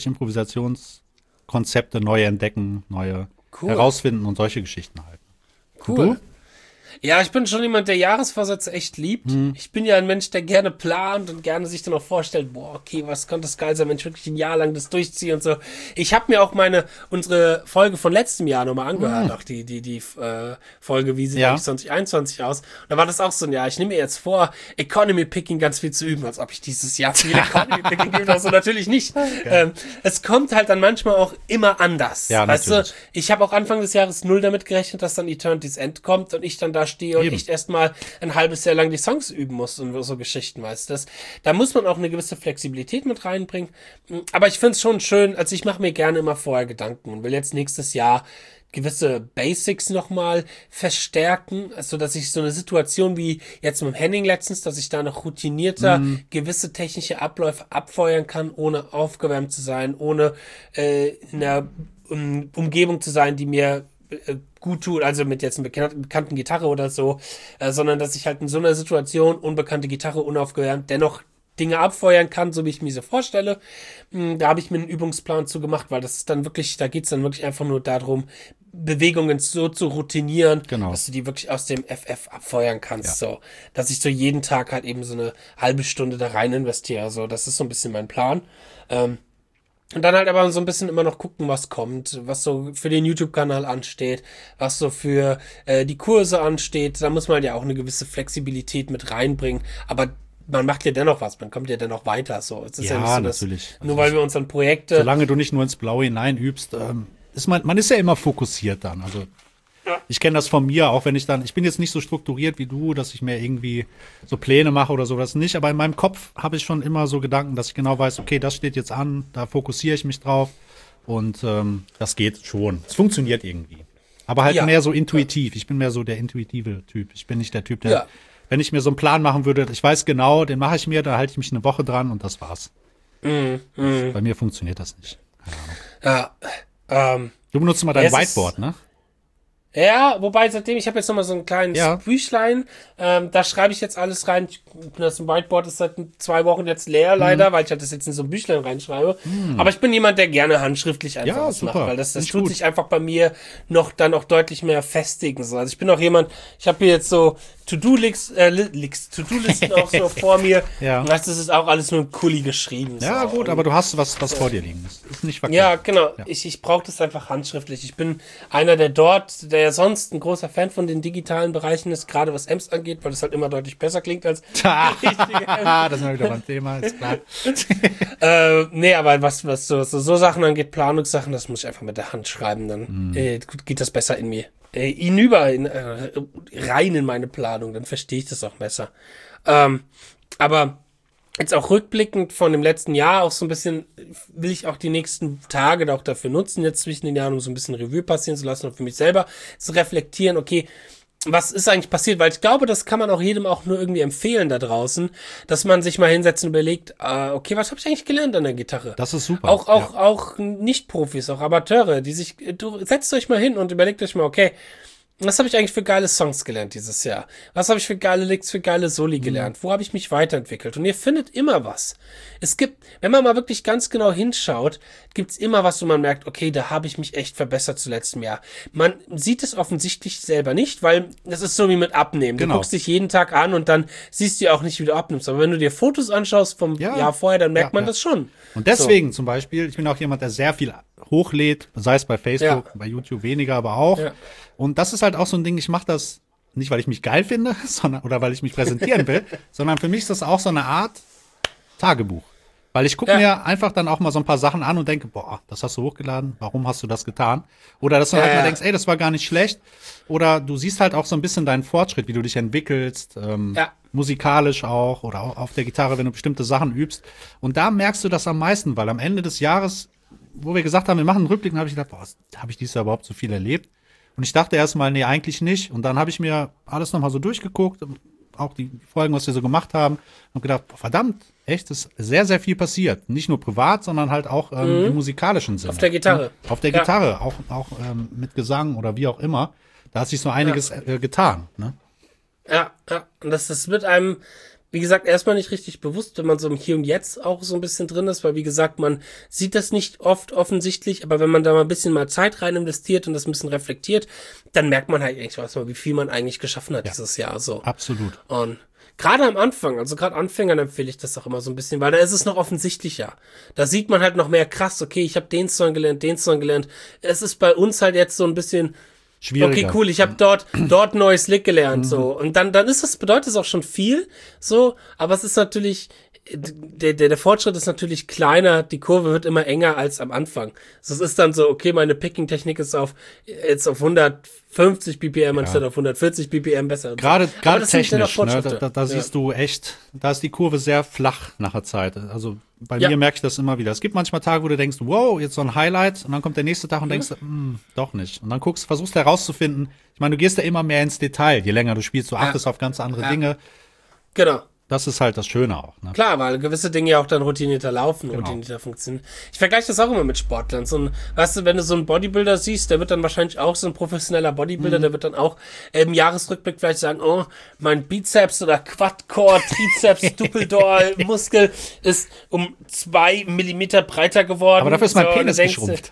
Improvisationskonzepte neu entdecken, neue Cool. herausfinden und solche Geschichten halt. Cool. Du? Ja, ich bin schon jemand, der Jahresvorsätze echt liebt. Mhm. Ich bin ja ein Mensch, der gerne plant und gerne sich dann auch vorstellt, boah, okay, was könnte das geil sein, wenn ich wirklich ein Jahr lang das durchziehe und so. Ich habe mir auch meine, unsere Folge von letztem Jahr nochmal angehört, auch die, die, die äh, Folge, wie sieht Ja. eigentlich zwanzig einundzwanzig aus. Und da war das auch so ein Jahr, ich nehme mir jetzt vor, Economy Picking ganz viel zu üben, als ob ich dieses Jahr viel Economy Picking geübt habe, so natürlich nicht. Ähm, es kommt halt dann manchmal auch immer anders. Ja, weißt natürlich. du, ich habe auch Anfang des Jahres null damit gerechnet, dass dann Eternity's End kommt und ich dann da stehe und Eben. echt erstmal ein halbes Jahr lang die Songs üben muss und so Geschichten, weißt du. Das- Da muss man auch eine gewisse Flexibilität mit reinbringen. Aber ich finde es schon schön, also ich mache mir gerne immer vorher Gedanken und will jetzt nächstes Jahr gewisse Basics nochmal verstärken, also dass ich so eine Situation wie jetzt mit dem Henning letztens, dass ich da noch routinierter gewisse technische Abläufe abfeuern kann, ohne aufgewärmt zu sein, ohne äh, in einer um, Umgebung zu sein, die mir äh, gut tut, also mit jetzt einer bekan- bekannten Gitarre oder so, äh, sondern dass ich halt in so einer Situation, unbekannte Gitarre, unaufgewärmt, dennoch Dinge abfeuern kann, so wie ich mir so vorstelle. Hm, Da habe ich mir einen Übungsplan zu gemacht, weil das ist dann wirklich, da geht's dann wirklich einfach nur darum, Bewegungen so zu routinieren, Genau. dass du die wirklich aus dem F F abfeuern kannst, so. Dass ich so jeden Tag halt eben so eine halbe Stunde da rein investiere, so. Das ist so ein bisschen mein Plan. Ähm, Und dann halt aber so ein bisschen immer noch gucken, was kommt, was so für den YouTube-Kanal ansteht, was so für äh, die Kurse ansteht. Da muss man ja auch eine gewisse Flexibilität mit reinbringen. Aber man macht ja dennoch was, man kommt ja dennoch weiter. So, es ist ja, Ja, nicht so, dass natürlich. nur Also weil wir uns an Projekte. Solange du nicht nur ins Blaue hinein übst, ähm, ist man, man ist ja immer fokussiert dann. Also ich kenne das von mir, auch wenn ich dann, ich bin jetzt nicht so strukturiert wie du, dass ich mir irgendwie so Pläne mache oder sowas nicht, aber in meinem Kopf habe ich schon immer so Gedanken, dass ich genau weiß, okay, das steht jetzt an, da fokussiere ich mich drauf und ähm, das geht schon. Es funktioniert irgendwie. Aber halt Ja. mehr so intuitiv. Ich bin mehr so der intuitive Typ. Ich bin nicht der Typ, der, Ja. wenn ich mir so einen Plan machen würde, ich weiß genau, den mache ich mir, da halte ich mich eine Woche dran und das war's. Bei mir funktioniert das nicht. Ja, ähm, Du benutzt mal Ja, dein es ist- Whiteboard, ne? Ja, wobei seitdem, ich habe jetzt nochmal so ein kleines Ja. Büchlein, ähm, da schreibe ich jetzt alles rein. Ich, das Whiteboard ist seit zwei Wochen jetzt leer Mhm. leider, weil ich halt das jetzt in so ein Büchlein reinschreibe. Aber ich bin jemand, der gerne handschriftlich einfach Ja, was super. macht, weil das, das Finde ich tut gut. sich einfach bei mir noch dann auch deutlich mehr festigen. So. Also ich bin auch jemand, ich habe hier jetzt so To-Do-Listen äh, Li- Lix- To-Do-Listen auch so vor mir. Ja. Und das ist auch alles mit einem Kuli geschrieben. Ja, so. gut, Und- aber du hast was, was vor dir liegen. Das ist nicht verkehrt. ja, genau. Ich, ich brauche das einfach handschriftlich. Ich bin einer, der dort, der sonst ein großer Fan von den digitalen Bereichen ist, gerade was Amps angeht, weil das halt immer deutlich besser klingt als richtige Ah, das ist mal wieder beim Thema, ist klar. äh, nee, aber was, was so, so, so Sachen angeht, Planungssachen, das muss ich einfach mit der Hand schreiben, dann Mhm. äh, gut, geht das besser in mir. Äh, hinüber, in, äh, rein in meine Planung, dann verstehe ich das auch besser. Ähm, aber jetzt auch rückblickend von dem letzten Jahr auch so ein bisschen, will ich auch die nächsten Tage da auch dafür nutzen, jetzt zwischen den Jahren, um so ein bisschen Revue passieren zu lassen und für mich selber zu reflektieren, okay, was ist eigentlich passiert? Weil ich glaube, das kann man auch jedem auch nur irgendwie empfehlen da draußen, dass man sich mal hinsetzt und überlegt, äh, okay, was habe ich eigentlich gelernt an der Gitarre? Das ist super. Auch, auch, ja. auch Nicht-Profis, auch Amateure, die sich, du setzt euch mal hin und überlegt euch mal, okay, was habe ich eigentlich für geile Songs gelernt dieses Jahr? Was habe ich für geile Licks, für geile Soli gelernt? Wo habe ich mich weiterentwickelt? Und ihr findet immer was. Es gibt, wenn man mal wirklich ganz genau hinschaut, gibt's immer was, wo man merkt, okay, da habe ich mich echt verbessert zu letztem Jahr. Man sieht es offensichtlich selber nicht, weil das ist so wie mit Abnehmen. Genau. Du guckst dich jeden Tag an und dann siehst du auch nicht, wie du abnimmst. Aber wenn du dir Fotos anschaust vom Ja. Jahr vorher, dann merkt Ja, man ja. das schon. Und deswegen zum Beispiel, ich bin auch jemand, der sehr viel hochlädt, sei es bei Facebook, Ja. bei YouTube weniger, aber auch. Ja. Und das ist halt auch so ein Ding, ich mache das nicht, weil ich mich geil finde, sondern oder weil ich mich präsentieren will, sondern für mich ist das auch so eine Art Tagebuch. Weil ich gucke Ja. mir einfach dann auch mal so ein paar Sachen an und denke, boah, das hast du hochgeladen, warum hast du das getan? Oder dass du Ja, halt mal ja. denkst, ey, das war gar nicht schlecht. Oder du siehst halt auch so ein bisschen deinen Fortschritt, wie du dich entwickelst, ähm, Ja. musikalisch auch oder auch auf der Gitarre, wenn du bestimmte Sachen übst. Und da merkst du das am meisten, weil am Ende des Jahres, wo wir gesagt haben, wir machen einen Rückblick, habe ich gedacht, boah, habe ich dieses Jahr überhaupt so viel erlebt? Und ich dachte erst mal, nee, eigentlich nicht. Und dann habe ich mir alles nochmal so durchgeguckt, auch die Folgen, was wir so gemacht haben, und gedacht, boah, verdammt, echt, ist sehr, sehr viel passiert. Nicht nur privat, sondern halt auch ähm, im musikalischen Sinne. Auf der Gitarre. Ja, auf der Ja. Gitarre, auch, auch ähm, mit Gesang oder wie auch immer. Da hat sich so einiges äh, getan. Ne? Ja, ja. Und das, das wird einem, wie gesagt, erstmal nicht richtig bewusst, wenn man so im Hier und Jetzt auch so ein bisschen drin ist, weil, wie gesagt, man sieht das nicht oft offensichtlich, aber wenn man da mal ein bisschen mal Zeit rein investiert und das ein bisschen reflektiert, dann merkt man halt eigentlich mal, wie viel man eigentlich geschaffen hat dieses Jahr, so. Absolut. Und gerade am Anfang, also gerade Anfängern empfehle ich das auch immer so ein bisschen, weil da ist es noch offensichtlicher. Da sieht man halt noch mehr krass, okay, ich habe den Song gelernt, den Song gelernt. Es ist bei uns halt jetzt so ein bisschen, Schwieriger. okay, cool, ich habe dort dort ein neues Lick gelernt, so. Und dann dann ist das, bedeutet es auch schon viel, so, aber es ist natürlich, der, der, der Fortschritt ist natürlich kleiner, die Kurve wird immer enger als am Anfang. Also es ist dann so, okay, meine Picking-Technik ist auf jetzt auf hundertfünfzig B P M anstatt auf hundertvierzig B P M besser. Gerade Aber gerade das sind dennoch technisch, ne, da, Fortschritte. da, da Ja. siehst du echt, da ist die Kurve sehr flach nach der Zeit. Also bei Ja. mir merke ich das immer wieder. Es gibt manchmal Tage, wo du denkst, wow, jetzt so ein Highlight, und dann kommt der nächste Tag und denkst, hm, doch nicht. Und dann guckst, versuchst herauszufinden. Ich meine, du gehst ja immer mehr ins Detail, je länger du spielst, du achtest auf ganz andere Ja. Dinge. Genau. Das ist halt das Schöne auch. Ne? Klar, weil gewisse Dinge ja auch dann routinierter laufen, Genau. routinierter funktionieren. Ich vergleiche das auch immer mit Sportlern. So ein, weißt du, wenn du so einen Bodybuilder siehst, der wird dann wahrscheinlich auch so ein professioneller Bodybuilder, der wird dann auch im Jahresrückblick vielleicht sagen, oh, mein Bizeps oder Quadcore, Trizeps, Duppeldor, Muskel ist um zwei Millimeter breiter geworden. Aber dafür ist mein So, Penis dann denkst du- geschrumpft.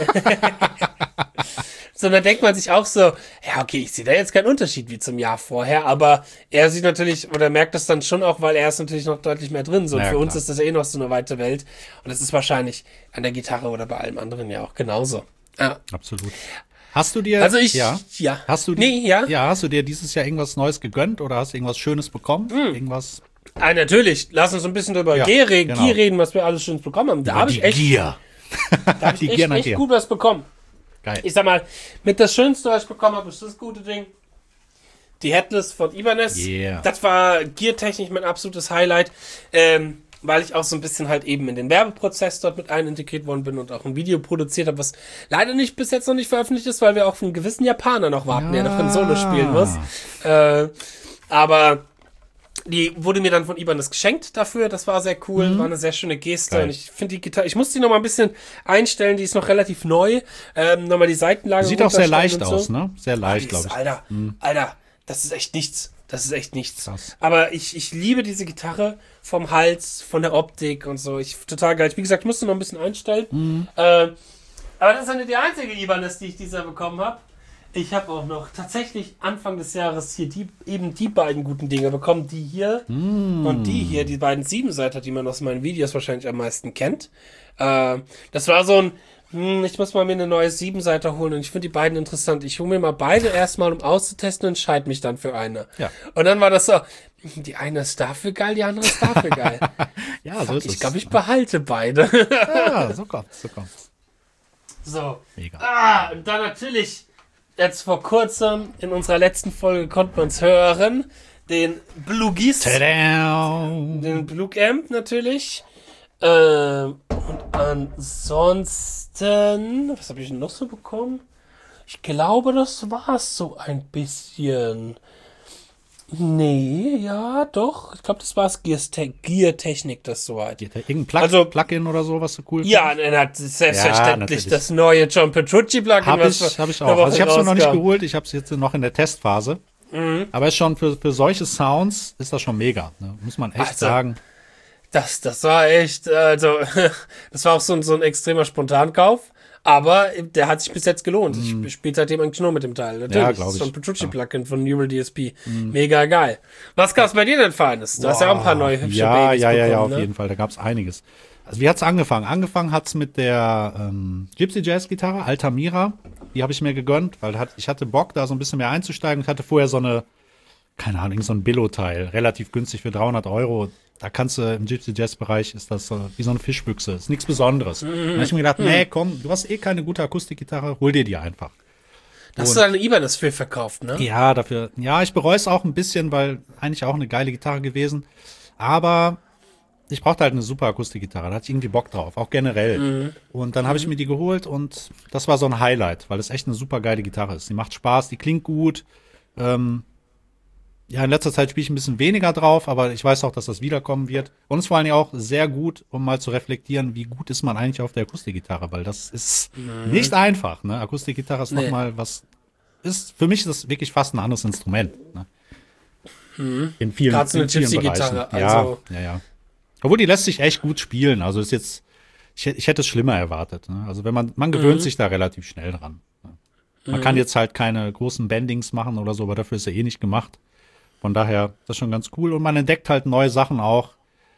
So, dann denkt man sich auch so, ja, okay, ich sehe da jetzt keinen Unterschied wie zum Jahr vorher, aber er sieht natürlich, oder merkt das dann schon auch, weil er ist natürlich noch deutlich mehr drin. So, und Ja, für uns klar. ist das ja eh noch so eine weite Welt. Und das ist wahrscheinlich an der Gitarre oder bei allem anderen ja auch genauso. Ja. Absolut. Hast du dir, Also ich, ja, ja. hast du dir, Nee, ja. ja, hast du dir dieses Jahr irgendwas Neues gegönnt oder hast du irgendwas Schönes bekommen? Hm. Irgendwas? Ah, natürlich. Lass uns ein bisschen drüber Ja, Gier, reden, genau. Gier reden, was wir alles Schönes bekommen haben. Da habe ich echt, Gier. da hab ich die echt, Gier nach echt Gier. gut was bekommen. Geil. Ich sag mal, mit das Schönste, was ich bekommen habe, ist das gute Ding. Die Headless von Ibanez. Yeah. Das war giertechnisch mein absolutes Highlight, ähm, weil ich auch so ein bisschen halt eben in den Werbeprozess dort mit einintegriert worden bin und auch ein Video produziert habe, was leider nicht bis jetzt noch nicht veröffentlicht ist, weil wir auch von einem gewissen Japaner noch warten, der noch ein Solo spielen muss. Äh, aber die wurde mir dann von Ibanez geschenkt dafür. Das war sehr cool, war eine sehr schöne Geste. Geil. Und ich finde die Gitarre, ich muss die noch mal ein bisschen einstellen, die ist noch relativ neu. Ähm, nochmal die Seitenlage Sieht auch sehr runterstellen leicht und so. aus, ne? Sehr leicht, Die glaube ist- ich. Alter, Alter, das ist echt nichts. Das ist echt nichts. Krass. Aber ich, ich liebe diese Gitarre vom Hals, von der Optik und so. Ich total geil. Wie gesagt, ich musste noch ein bisschen einstellen. Mhm. Äh, aber das ist ja nicht die einzige Ibanez, die ich dieses Jahr bekommen habe. Ich habe auch noch tatsächlich Anfang des Jahres hier die, eben die beiden guten Dinge bekommen. Die hier Mm. und die hier, die beiden Siebenseiter, die man aus meinen Videos wahrscheinlich am meisten kennt. Äh, das war so ein, hm, ich muss mal mir eine neue Siebenseiter holen und ich finde die beiden interessant. Ich hole mir mal beide erstmal, um auszutesten und entscheide mich dann für eine. Ja. Und dann war das so, die eine ist dafür geil, die andere ist dafür geil. Ja, so ist Ich es. glaube, ich behalte beide. Ja, so kommt's, so kommt's. So. Mega. Ah, und dann natürlich, jetzt vor kurzem, in unserer letzten Folge konnte man es hören, den Blugis, Tada! den Blue Amp natürlich. Ähm, und ansonsten, was habe ich denn noch so bekommen? Ich glaube, das war's so ein bisschen. Nee, ja, doch. Ich glaube, das war's. Gear-Technik, das soweit. Irgendein Plug Also- Plugin oder so, was du cool Ja, und er hat selbstverständlich natürlich. das neue John Petrucci-Plugin. Habe was ich, hab ich eine auch. Woche Also ich habe es noch nicht rauskam. geholt, ich habe es jetzt noch in der Testphase. Mhm. Aber ist schon für, für solche Sounds ist das schon mega. Ne? Muss man echt Also, sagen. Das, das war echt, also, das war auch so ein, so ein extremer Spontankauf. Aber der hat sich bis jetzt gelohnt. Ich spiele seitdem eigentlich nur mit dem Teil. Natürlich. Ja, glaub Das ist so ein ich. Petrucci-Plugin von Neural D S P. Mega geil. Was gab's bei dir denn Feines? Du hast ja auch ein paar neue hübsche Ja, Babys ja, ja, ja, bekommen, auf ne? jeden Fall. Da gab's einiges. Also wie hat's angefangen? Angefangen hat's mit der ähm, Gypsy Jazz Gitarre, Altamira. Die habe ich mir gegönnt, weil hat, ich hatte Bock, da so ein bisschen mehr einzusteigen. Ich hatte vorher so eine, keine Ahnung, so ein Billo-Teil, relativ günstig für dreihundert Euro. Da kannst du im Gypsy Jazz Bereich ist das so, wie so eine Fischbüchse. Ist nichts Besonderes. Mhm. Da habe ich mir gedacht, nee, komm, du hast eh keine gute Akustikgitarre, hol dir die einfach. Da hast du deine Ibanez für verkauft, ne? Ja, dafür, ja, ich bereue es auch ein bisschen, weil eigentlich auch eine geile Gitarre gewesen. Aber ich brauchte halt eine super Akustikgitarre, da hatte ich irgendwie Bock drauf, auch generell. Mhm. Und dann habe ich mir die geholt und das war so ein Highlight, weil es echt eine super geile Gitarre ist. Die macht Spaß, die klingt gut. Ähm, ja, in letzter Zeit spiele ich ein bisschen weniger drauf, aber ich weiß auch, dass das wiederkommen wird. Und es ist vor allem auch sehr gut, um mal zu reflektieren, wie gut ist man eigentlich auf der Akustikgitarre, weil das ist nicht einfach. Ne? Akustikgitarre ist Nee. noch mal was, ist für mich ist das wirklich fast ein anderes Instrument. Ne? In vielen, Gerade so eine in vielen Gypsy-Gitarre, Bereichen. also- Ja, ja, ja. Obwohl die lässt sich echt gut spielen. Also ist jetzt, ich, hätt- ich hätte es schlimmer erwartet. Ne? Also wenn man, man gewöhnt sich da relativ schnell dran. Ne? Man kann jetzt halt keine großen Bendings machen oder so, aber dafür ist er eh nicht gemacht. Von daher, das ist schon ganz cool. Und man entdeckt halt neue Sachen auch,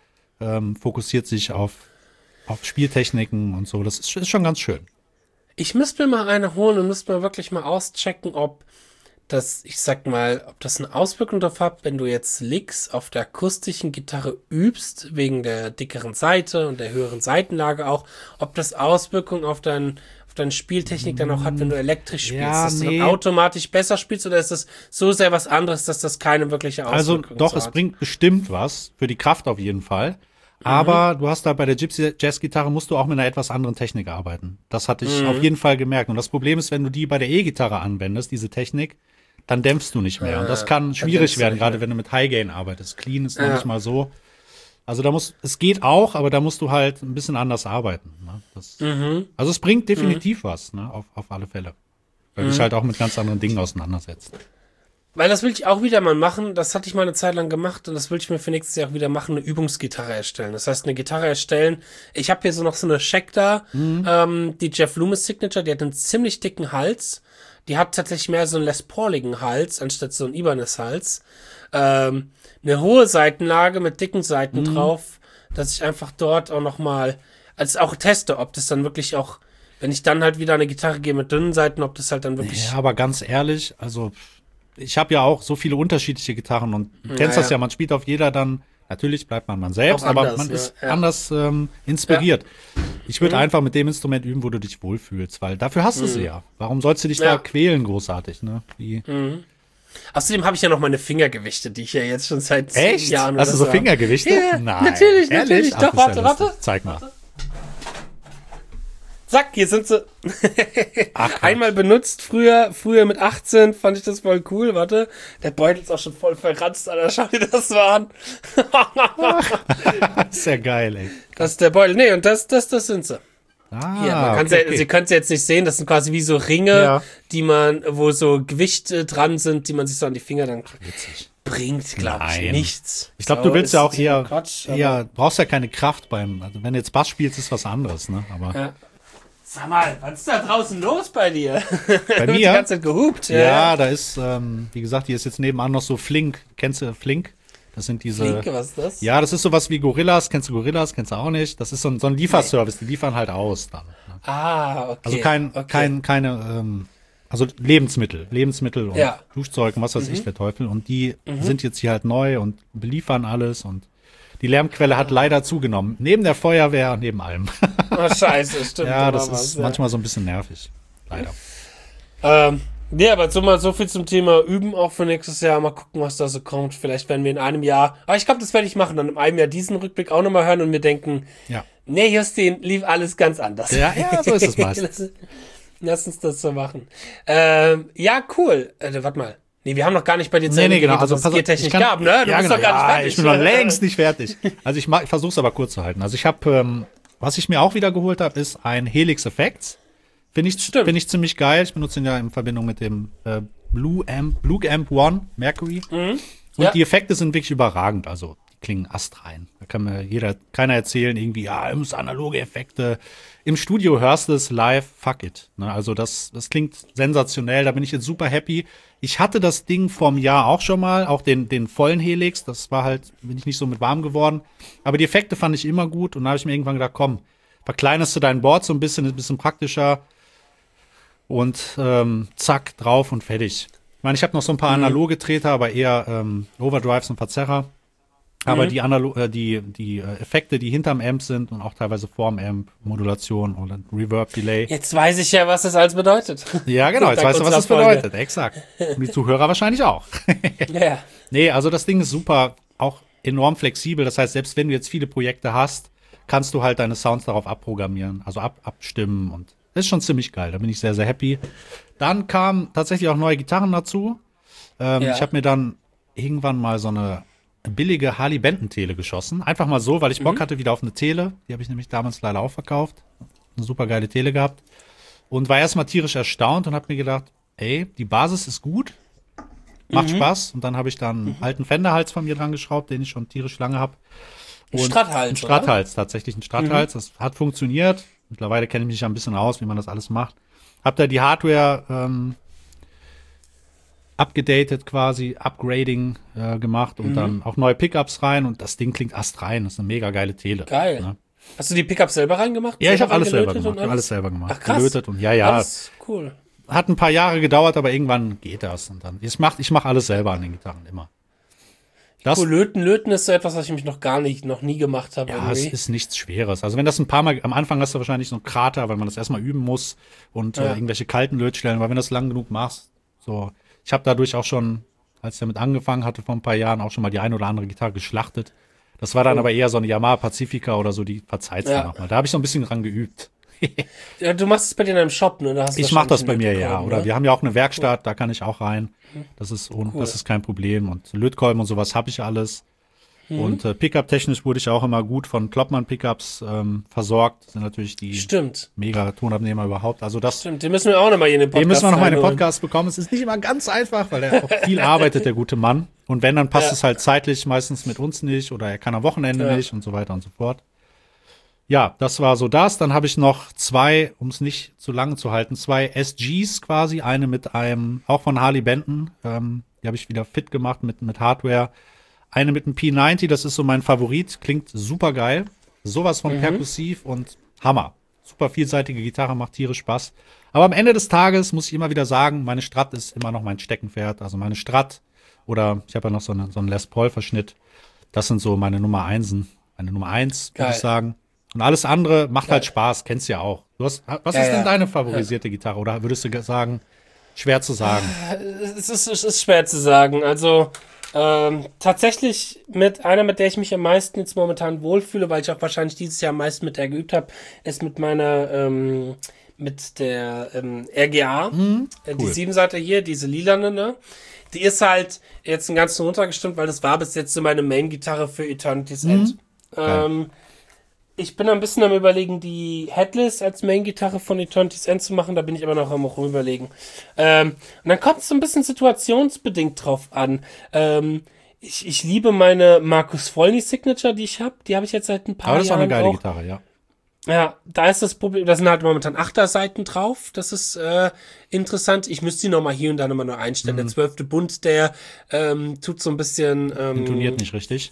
ähm, fokussiert sich auf, auf Spieltechniken und so. Das ist, ist schon ganz schön. Ich müsste mir mal eine holen und müsste mal wirklich mal auschecken, ob das, ich sag mal, ob das eine Auswirkung darauf hat, wenn du jetzt Licks auf der akustischen Gitarre übst, wegen der dickeren Seite und der höheren Seitenlage auch, ob das Auswirkungen auf dein, auf deine Spieltechnik dann auch hat, wenn du elektrisch spielst, Ja, dass du nee. dann automatisch besser spielst, oder ist das so sehr was anderes, dass das keine wirkliche Also Auswirkung doch, so es hat? bringt bestimmt was, für die Kraft auf jeden Fall. Aber du hast da bei der Gypsy Jazz Gitarre musst du auch mit einer etwas anderen Technik arbeiten. Das hatte ich auf jeden Fall gemerkt. Und das Problem ist, wenn du die bei der E-Gitarre anwendest, diese Technik, dann dämpfst du nicht mehr. Und das kann schwierig dämpfst du werden, nicht gerade mehr. wenn du mit High Gain arbeitest. Clean ist noch Ja. nicht mal so. Also da muss, es geht auch, aber da musst du halt ein bisschen anders arbeiten. Ne? Das, Also es bringt definitiv was, ne? auf, auf alle Fälle. Weil du dich halt auch mit ganz anderen Dingen auseinandersetzt. Weil das will ich auch wieder mal machen. Das hatte ich mal eine Zeit lang gemacht und das will ich mir für nächstes Jahr auch wieder machen, eine Übungsgitarre erstellen. Das heißt, eine Gitarre erstellen. Ich habe hier so noch so eine Shack da, ähm, die Jeff Loomis Signature, die hat einen ziemlich dicken Hals. Die hat tatsächlich mehr so einen Les Pauligen Hals, anstatt so einen Ibanez-Hals. Ähm, eine hohe Seitenlage mit dicken Seiten drauf, dass ich einfach dort auch noch mal, also auch teste, ob das dann wirklich auch, wenn ich dann halt wieder eine Gitarre gehe mit dünnen Seiten, ob das halt dann wirklich... Ja, aber ganz ehrlich, also ich habe ja auch so viele unterschiedliche Gitarren und du kennst Ja, das ja, ja. man spielt auf jeder dann, natürlich bleibt man man selbst, Auch aber anders, man ne? ist Ja. anders ähm, inspiriert. Ich würde einfach mit dem Instrument üben, wo du dich wohlfühlst, weil dafür hast du sie ja. Warum sollst du dich Ja. da quälen großartig, ne? Wie, Außerdem habe ich ja noch meine Fingergewichte, die ich ja jetzt schon seit zehn echt? Jahren Hast du so oder Fingergewichte? Ja, Nein. natürlich, Ehrlich? natürlich. Ach, Doch, das ist warte, ja lustig. warte. Zeig mal. Zack, hier sind sie. Ach, Quatsch. Einmal benutzt, früher, früher mit achtzehn fand ich das voll cool, warte. Der Beutel ist auch schon voll verranzt, Alter, schau dir das mal an. Das ist ja geil, ey. Das ist der Beutel. Nee, und das, das, das sind sie. Ah, Hier, man kann okay, sie, okay. Sie können sie jetzt nicht sehen, das sind quasi wie so Ringe, Ja. die man, wo so Gewichte dran sind, die man sich so an die Finger dann Witzig. bringt, glaube ich, Nein. nichts. Ich glaube, So du willst ist ja auch es eher, Quatsch, aber- eher, brauchst ja keine Kraft beim, also wenn du jetzt Bass spielst, ist was anderes, ne? Aber Ja. Sag mal, was ist da draußen los bei dir? bei Wird die mir, ganze Zeit gehupt. ja, da ist, ähm, wie gesagt, hier ist jetzt nebenan noch so Flink. Kennst du Flink? Das sind diese. Flinke, was ist das? Ja, das ist sowas wie Gorillas. Kennst du Gorillas? Kennst du auch nicht? Das ist so ein, so ein Lieferservice. Die liefern halt aus dann. Ne? Ah, okay. Also kein, okay. kein, keine, ähm, also Lebensmittel, Lebensmittel und Ja. Mhm. Duschzeug und was weiß ich, der Teufel. Und die sind jetzt hier halt neu und beliefern alles und die Lärmquelle hat leider zugenommen. Neben der Feuerwehr und neben allem. Oh, scheiße, stimmt. Ja, da das war ist was, ja. manchmal so ein bisschen nervig. Leider. Ähm, ja, aber so mal so viel zum Thema Üben auch für nächstes Jahr. Mal gucken, was da so kommt. Vielleicht werden wir in einem Jahr, aber ich glaube, das werde ich machen, dann in einem Jahr diesen Rückblick auch nochmal hören und mir denken, Ja. nee, Justin, lief alles ganz anders. Ja, ja, so ist es meistens. Das- Lass uns das so machen. Ähm, ja, cool. Äh, warte mal. Nee, wir haben noch gar nicht bei dir Nee, nee, genau. geredet, Also, was pass auf, Geartechnik ich kann- gab, ne? Du ja, bist genau. doch gar nicht Ja, fertig. ich bin noch längst nicht fertig. Also ich, mach- ich versuche es aber kurz zu halten. Also ich habe, ähm, was ich mir auch wieder geholt habe, ist ein Helix Effects. Finde ich, Stimmt. finde ich ziemlich geil. Ich benutze ihn ja in Verbindung mit dem äh, Blue Amp, Blue Amp One Mercury. Und Ja. die Effekte sind wirklich überragend. Also die klingen astrein. Da kann mir jeder, keiner erzählen, irgendwie, ja, es analoge Effekte. Im Studio hörst du es live, fuck it. Ne, also das, das klingt sensationell. Da bin ich jetzt super happy. Ich hatte das Ding vorm Jahr auch schon mal, auch den, den vollen Helix. Das war halt, bin ich nicht so mit warm geworden. Aber die Effekte fand ich immer gut. Und da habe ich mir irgendwann gedacht, komm, verkleinerst du dein Board so ein bisschen, ein bisschen praktischer. Und ähm, zack, drauf und fertig. Ich meine, ich habe noch so ein paar analoge Treter, aber eher ähm, Overdrives und Verzerrer. Aber Mhm. die, Analo äh, die, die äh, Effekte, die hinterm Amp sind und auch teilweise vorm Amp, Modulation oder Reverb, Delay. Jetzt weiß ich ja, was das alles bedeutet. Ja, genau, jetzt Dank weißt du, was das unserer Folge. bedeutet. Exakt. Und die Zuhörer wahrscheinlich auch. Ja. Nee, also das Ding ist super, auch enorm flexibel. Das heißt, selbst wenn du jetzt viele Projekte hast, kannst du halt deine Sounds darauf abprogrammieren, also ab, abstimmen und das ist schon ziemlich geil. Da bin ich sehr, sehr happy. Dann kamen tatsächlich auch neue Gitarren dazu. Ähm, Ja. Ich habe mir dann irgendwann mal so eine billige Harley Benton Tele geschossen. Einfach mal so, weil ich Bock hatte wieder auf eine Tele. Die habe ich nämlich damals leider auch verkauft. Eine super geile Tele gehabt. Und war erstmal tierisch erstaunt und habe mir gedacht, ey, die Basis ist gut. Macht Spaß. Und dann habe ich dann einen alten Fender-Hals von mir dran geschraubt, den ich schon tierisch lange habe. Ein Stratthals, Ein Stratthals, tatsächlich ein Stratthals. Das hat funktioniert. Mittlerweile kenne ich mich ja ein bisschen aus, wie man das alles macht. Hab da die Hardware ähm, abgedatet quasi, Upgrading äh, gemacht und dann auch neue Pickups rein und das Ding klingt astrein. Das ist eine mega geile Tele. Geil. Ne? Hast du die Pickups selber reingemacht? Ja, ich habe Selber alles selber reingelötet gemacht. und Ich hab alles selber gemacht. Ach, krass. Gelötet und ja, ja. Alles cool. Hat ein paar Jahre gedauert, aber irgendwann geht das. Und dann, ich mach, ich mach alles selber an den Gitarren immer. Das, Cool, löten, löten ist so etwas, was ich mich noch gar nicht, noch nie gemacht habe. ja, es irgendwie. ist nichts Schweres. Also wenn das ein paar Mal, am Anfang hast du wahrscheinlich so einen Krater, weil man das erstmal üben muss und Ja. äh, irgendwelche kalten Lötstellen, aber wenn du das lang genug machst, so. Ich habe dadurch auch schon, als ich damit angefangen hatte vor ein paar Jahren, auch schon mal die ein oder andere Gitarre geschlachtet. Das war dann Oh. aber eher so eine Yamaha Pacifica oder so, die verzeiht's Ja. dann nochmal. Da habe ich so ein bisschen dran geübt. Ja, du machst es bei dir in einem Shop, ne? Da hast du Ich mache das bei wahrscheinlich mir, einen ja. Lötkolben, Oder ne? wir haben ja auch eine Werkstatt, da kann ich auch rein. Das ist, ohne, Cool. das ist kein Problem. Und Lötkolben und sowas habe ich alles. Mhm. Und äh, Pickup-technisch wurde ich auch immer gut von Kloppmann-Pickups ähm, versorgt. Das sind natürlich die Stimmt, mega Tonabnehmer überhaupt. Also das, stimmt. Den müssen wir auch noch mal hier in den Podcast den müssen wir noch mal in den reinholen. Podcast bekommen. Es ist nicht immer ganz einfach, weil er auch viel arbeitet, der gute Mann. Und wenn, dann passt Ja. es halt zeitlich meistens mit uns nicht oder er kann am Wochenende Ja. nicht und so weiter und so fort. Ja, das war so das. Dann habe ich noch zwei, um es nicht zu lang zu halten, zwei S Gs quasi. Eine mit einem, auch von Harley Benton. Ähm, die habe ich wieder fit gemacht mit, mit Hardware. Eine mit einem P neunzig, das ist so mein Favorit. Klingt super geil. Sowas von perkussiv und Hammer. Super vielseitige Gitarre, macht tierisch Spaß. Aber am Ende des Tages muss ich immer wieder sagen, meine Strat ist immer noch mein Steckenpferd. Also meine Strat oder ich habe ja noch so, eine, so einen Les Paul-Verschnitt. Das sind so meine Nummer Einsen. Meine Nummer eins, würde Geil. ich sagen. Und alles andere macht Geil. halt Spaß, kennst du ja auch. Du hast, was Ja, ist denn ja. deine favorisierte Gitarre? Oder würdest du sagen, schwer zu sagen? Es ist, es ist schwer zu sagen. Also ähm, tatsächlich mit einer, mit der ich mich am meisten jetzt momentan wohlfühle, weil ich auch wahrscheinlich dieses Jahr am meisten mit der geübt habe, ist mit meiner ähm, mit der ähm, R G A, äh, die cool. Siebenseiter hier, diese lilane, ne? Die ist halt jetzt ein ganzen runtergestimmt, weil das war bis jetzt so meine Main-Gitarre für Eternity's End. Ähm, ich bin ein bisschen am Überlegen, die Headless als Main-Gitarre von Eternity's End zu machen. Da bin ich aber noch am Überlegen. Ähm, und dann kommt es so ein bisschen situationsbedingt drauf an. Ähm, ich, ich liebe meine Markus Vollny Signature, die ich habe. Die habe ich jetzt seit ein paar Aber das ist auch Jahren eine geile auch. Gitarre, ja. Ja, da ist das Problem, da sind halt momentan Achterseiten drauf. Das ist äh, interessant. Ich müsste die nochmal hier und da nochmal neu einstellen. Der zwölfte Bund, der ähm, tut so ein bisschen ähm, Intoniert nicht richtig.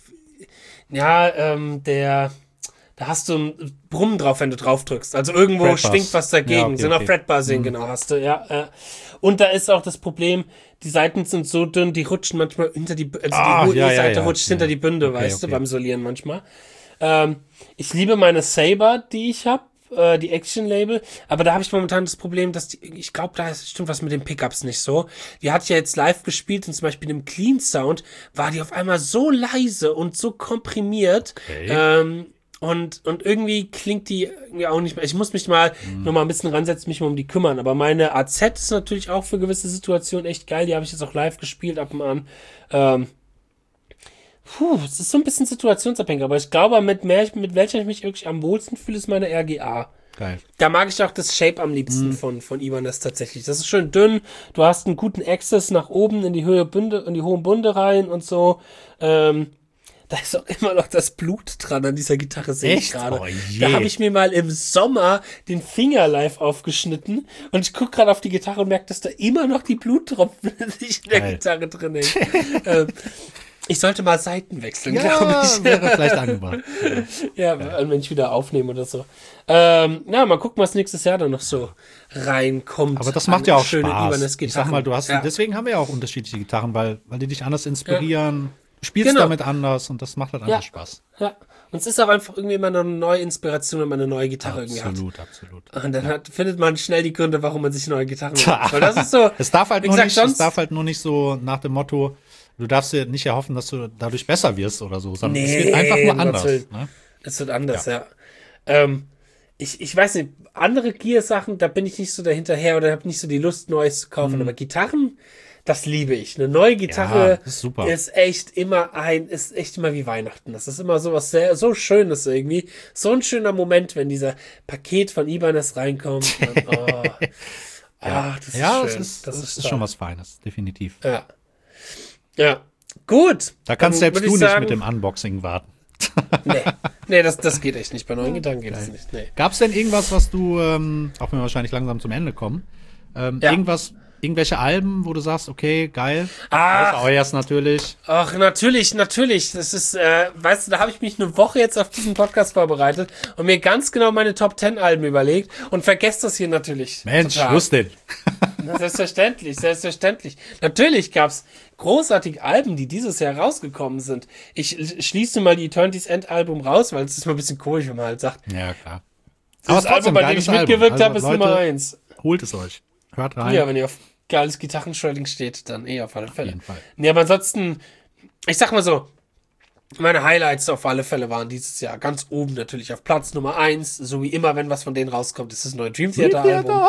ja, ähm, der, da hast du ein Brummen drauf, wenn du drauf drückst. Also irgendwo Fretbars. schwingt was dagegen. Ja, okay, sind auch okay. Fretbar-Sehen, genau, hast du, ja. Äh. Und da ist auch das Problem, die Seiten sind so dünn, die rutschen manchmal hinter die, also Ah, die ja, ja, E-Seite ja. rutscht Ja. hinter die Bünde, Okay, weißt okay. du, beim Solieren manchmal. Ähm, ich liebe meine Saber, die ich habe, äh, die Action-Label, aber da habe ich momentan das Problem, dass die, ich glaube, da ist, stimmt was mit den Pickups nicht so. Die hat ja jetzt live gespielt und zum Beispiel im Clean Sound war die auf einmal so leise und so komprimiert. Okay. Ähm, Und, und irgendwie klingt die irgendwie auch nicht mehr. Ich muss mich mal mhm. noch mal ein bisschen ransetzen, mich mal um die kümmern. Aber meine A Z ist natürlich auch für gewisse Situationen echt geil. Die habe ich jetzt auch live gespielt ab und an. Ähm, puh, es ist so ein bisschen situationsabhängig. Aber ich glaube, mit, mehr, mit welcher ich mich wirklich am wohlsten fühle, ist meine R G A. Geil. Da mag ich auch das Shape am liebsten mhm. von, von Ibanez tatsächlich. Das ist schön dünn. Du hast einen guten Access nach oben in die Höhe Bünde, in die hohen Bunde rein und so. Ähm, Da ist auch immer noch das Blut dran an dieser Gitarre, sehe ich gerade. Oh, da habe ich mir mal im Sommer den Finger live aufgeschnitten und ich gucke gerade auf die Gitarre und merke, dass da immer noch die Bluttropfen in der Geil. Gitarre drin hängen. ähm, ich sollte mal Seiten wechseln, ja, glaube ich. Wäre vielleicht angebracht. ja, ja, wenn ich wieder aufnehme oder so. Ähm, ja, mal gucken, was nächstes Jahr dann noch so reinkommt. Aber das macht ja auch Spaß. Ich sag mal, du hast, ja. deswegen haben wir ja auch unterschiedliche Gitarren, weil, weil die dich anders inspirieren. Ja. Du spielst genau. damit anders und das macht halt einfach ja. Spaß. Ja, und es ist auch einfach irgendwie immer eine neue Inspiration, wenn man eine neue Gitarre absolut, irgendwie hat. Absolut, absolut. Und dann ja. hat, findet man schnell die Gründe, warum man sich neue Gitarren holt. Weil das ist so. Es darf halt nur nicht, es darf halt nur nicht so nach dem Motto, du darfst dir nicht erhoffen, dass du dadurch besser wirst oder so, sondern nee, es wird einfach nur anders. Ne? Es wird anders, ja. ja. Ähm, ich, ich weiß nicht, andere Gear-Sachen, da bin ich nicht so dahinterher oder habe nicht so die Lust, Neues zu kaufen. Mhm. Aber Gitarren, das liebe ich. Eine neue Gitarre ja, ist, super. ist echt immer ein, ist echt immer wie Weihnachten. Das ist immer so was sehr, so Schönes irgendwie. So ein schöner Moment, wenn dieser Paket von Ibanez reinkommt. Und, oh, ja, ach, das ja, ist schön. Das ist, das ist, ist schon was Feines, definitiv. Ja. Ja. Gut. Da kannst selbst du nicht sagen, mit dem Unboxing warten. nee, nee das, das geht echt nicht. Bei neuen Gedanken geht das nicht. Nee. Gab es denn irgendwas, was du, ähm, auch wenn wir wahrscheinlich langsam zum Ende kommen, ähm, ja. irgendwas, irgendwelche Alben, wo du sagst, okay, geil. Ah, Euers natürlich. Ach, natürlich, natürlich. Das ist, äh, weißt du, da habe ich mich eine Woche jetzt auf diesen Podcast vorbereitet und mir ganz genau meine Top zehn Alben überlegt und vergesst das hier natürlich. Mensch, Justin. Na, selbstverständlich, selbstverständlich. Natürlich gab's großartige Alben, die dieses Jahr rausgekommen sind. Ich schließe mal die Eternity's End Album raus, weil es ist mal ein bisschen komisch, wenn man halt sagt. Ja, klar. Das Aber Album, bei dem ich mitgewirkt also, habe, ist Leute, Nummer eins. Holt es euch. Hört rein. Ja, wenn ihr auf geiles Gitarrenshredding steht, dann eh auf alle Fälle. Auf jeden Fall. Nee, aber ansonsten, ich sag mal so, meine Highlights auf alle Fälle waren dieses Jahr ganz oben natürlich auf Platz Nummer eins, so wie immer, wenn was von denen rauskommt, ist das neue Dream Theater Album.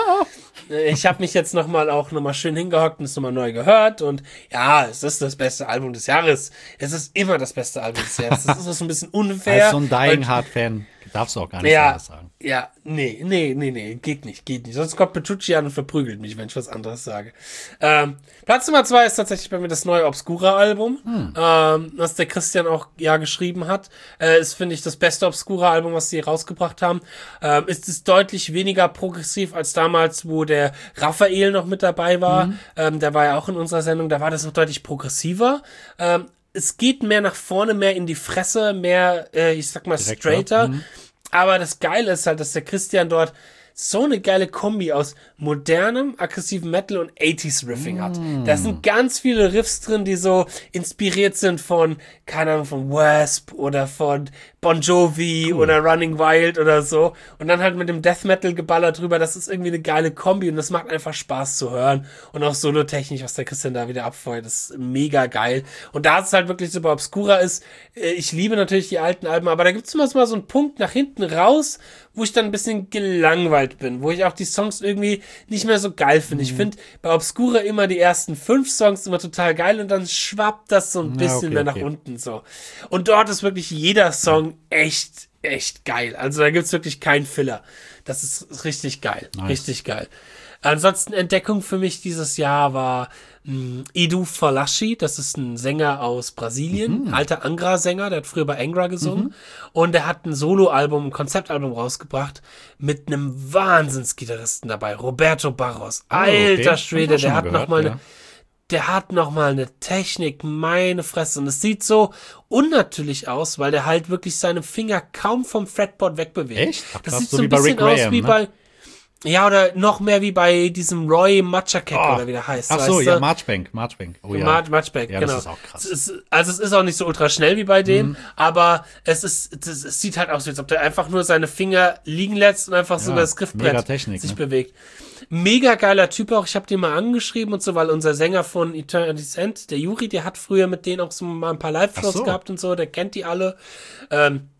Ich habe mich jetzt nochmal auch nochmal schön hingehockt und es nochmal neu gehört und ja, es ist das beste Album des Jahres. Es ist immer das beste Album des Jahres. Das ist so ein bisschen unfair. Als so ein Dying Hard Fan darfst du auch gar nicht ja, anders sagen. Ja, nee, nee, nee, nee, geht nicht, geht nicht. Sonst kommt Petrucci an und verprügelt mich, wenn ich was anderes sage. Ähm, Platz Nummer zwei ist tatsächlich bei mir das neue Obscura-Album, hm. ähm, was der Christian auch ja geschrieben hat. Äh, ist, finde ich, das beste Obscura-Album, was sie rausgebracht haben. Ähm, ist es deutlich weniger progressiv als damals, wo der Raphael noch mit dabei war. Mhm. Ähm, der war ja auch in unserer Sendung, da war das noch deutlich progressiver. Ähm, es geht mehr nach vorne, mehr in die Fresse, mehr, äh, ich sag mal, Direkt straighter. Mhm. Aber das Geile ist halt, dass der Christian dort so eine geile Kombi aus modernem, aggressivem Metal und achtziger Riffing hat. Mm. Da sind ganz viele Riffs drin, die so inspiriert sind von, keine Ahnung, von Wasp oder von Bon Jovi cool. oder Running Wild oder so. Und dann halt mit dem Death Metal Geballer drüber. Das ist irgendwie eine geile Kombi und das macht einfach Spaß zu hören. Und auch solotechnisch, was der Christian da wieder abfeuert, ist mega geil. Und da es halt wirklich so bei Obscura ist, ich liebe natürlich die alten Alben, aber da gibt's immer so einen Punkt nach hinten raus, wo ich dann ein bisschen gelangweilt bin, wo ich auch die Songs irgendwie nicht mehr so geil finde. Mhm. Ich finde bei Obscura immer die ersten fünf Songs immer total geil und dann schwappt das so ein bisschen ja, okay, mehr nach okay. unten so. Und dort ist wirklich jeder Song echt, echt geil. Also da gibt's wirklich keinen Filler. Das ist richtig geil. Nice. Richtig geil. Ansonsten Entdeckung für mich dieses Jahr war mh, Edu Falaschi, das ist ein Sänger aus Brasilien, mhm. alter Angra-Sänger, der hat früher bei Angra gesungen mhm. und der hat ein Soloalbum, ein Konzeptalbum rausgebracht mit einem Wahnsinnsgitarristen dabei, Roberto Barros. Oh, alter okay. Schwede, der hat gehört, noch mal ja. eine Der hat noch mal eine Technik, meine Fresse. Und es sieht so unnatürlich aus, weil der halt wirklich seine Finger kaum vom Fretboard wegbewegt. Echt? Ach, das sieht so so ein bisschen Graham, aus wie ne? bei... Ja, oder noch mehr wie bei diesem Roy Matschakek oh. oder wie der heißt. Ach so, ja, Marchbank, Marchbank. Oh ja. Mar- Marchbank, ja, genau. Das ist auch krass. Es ist, also es ist auch nicht so ultra schnell wie bei dem, mhm. aber es ist, es, es sieht halt aus, als ob der einfach nur seine Finger liegen lässt und einfach ja, so über das Griffbrett Technik, sich ne? bewegt. Mega geiler Typ auch. Ich habe den mal angeschrieben und so, weil unser Sänger von Eternity's End, der Juri, der hat früher mit denen auch so mal ein paar Live-Shows so. gehabt und so, der kennt die alle. Ähm,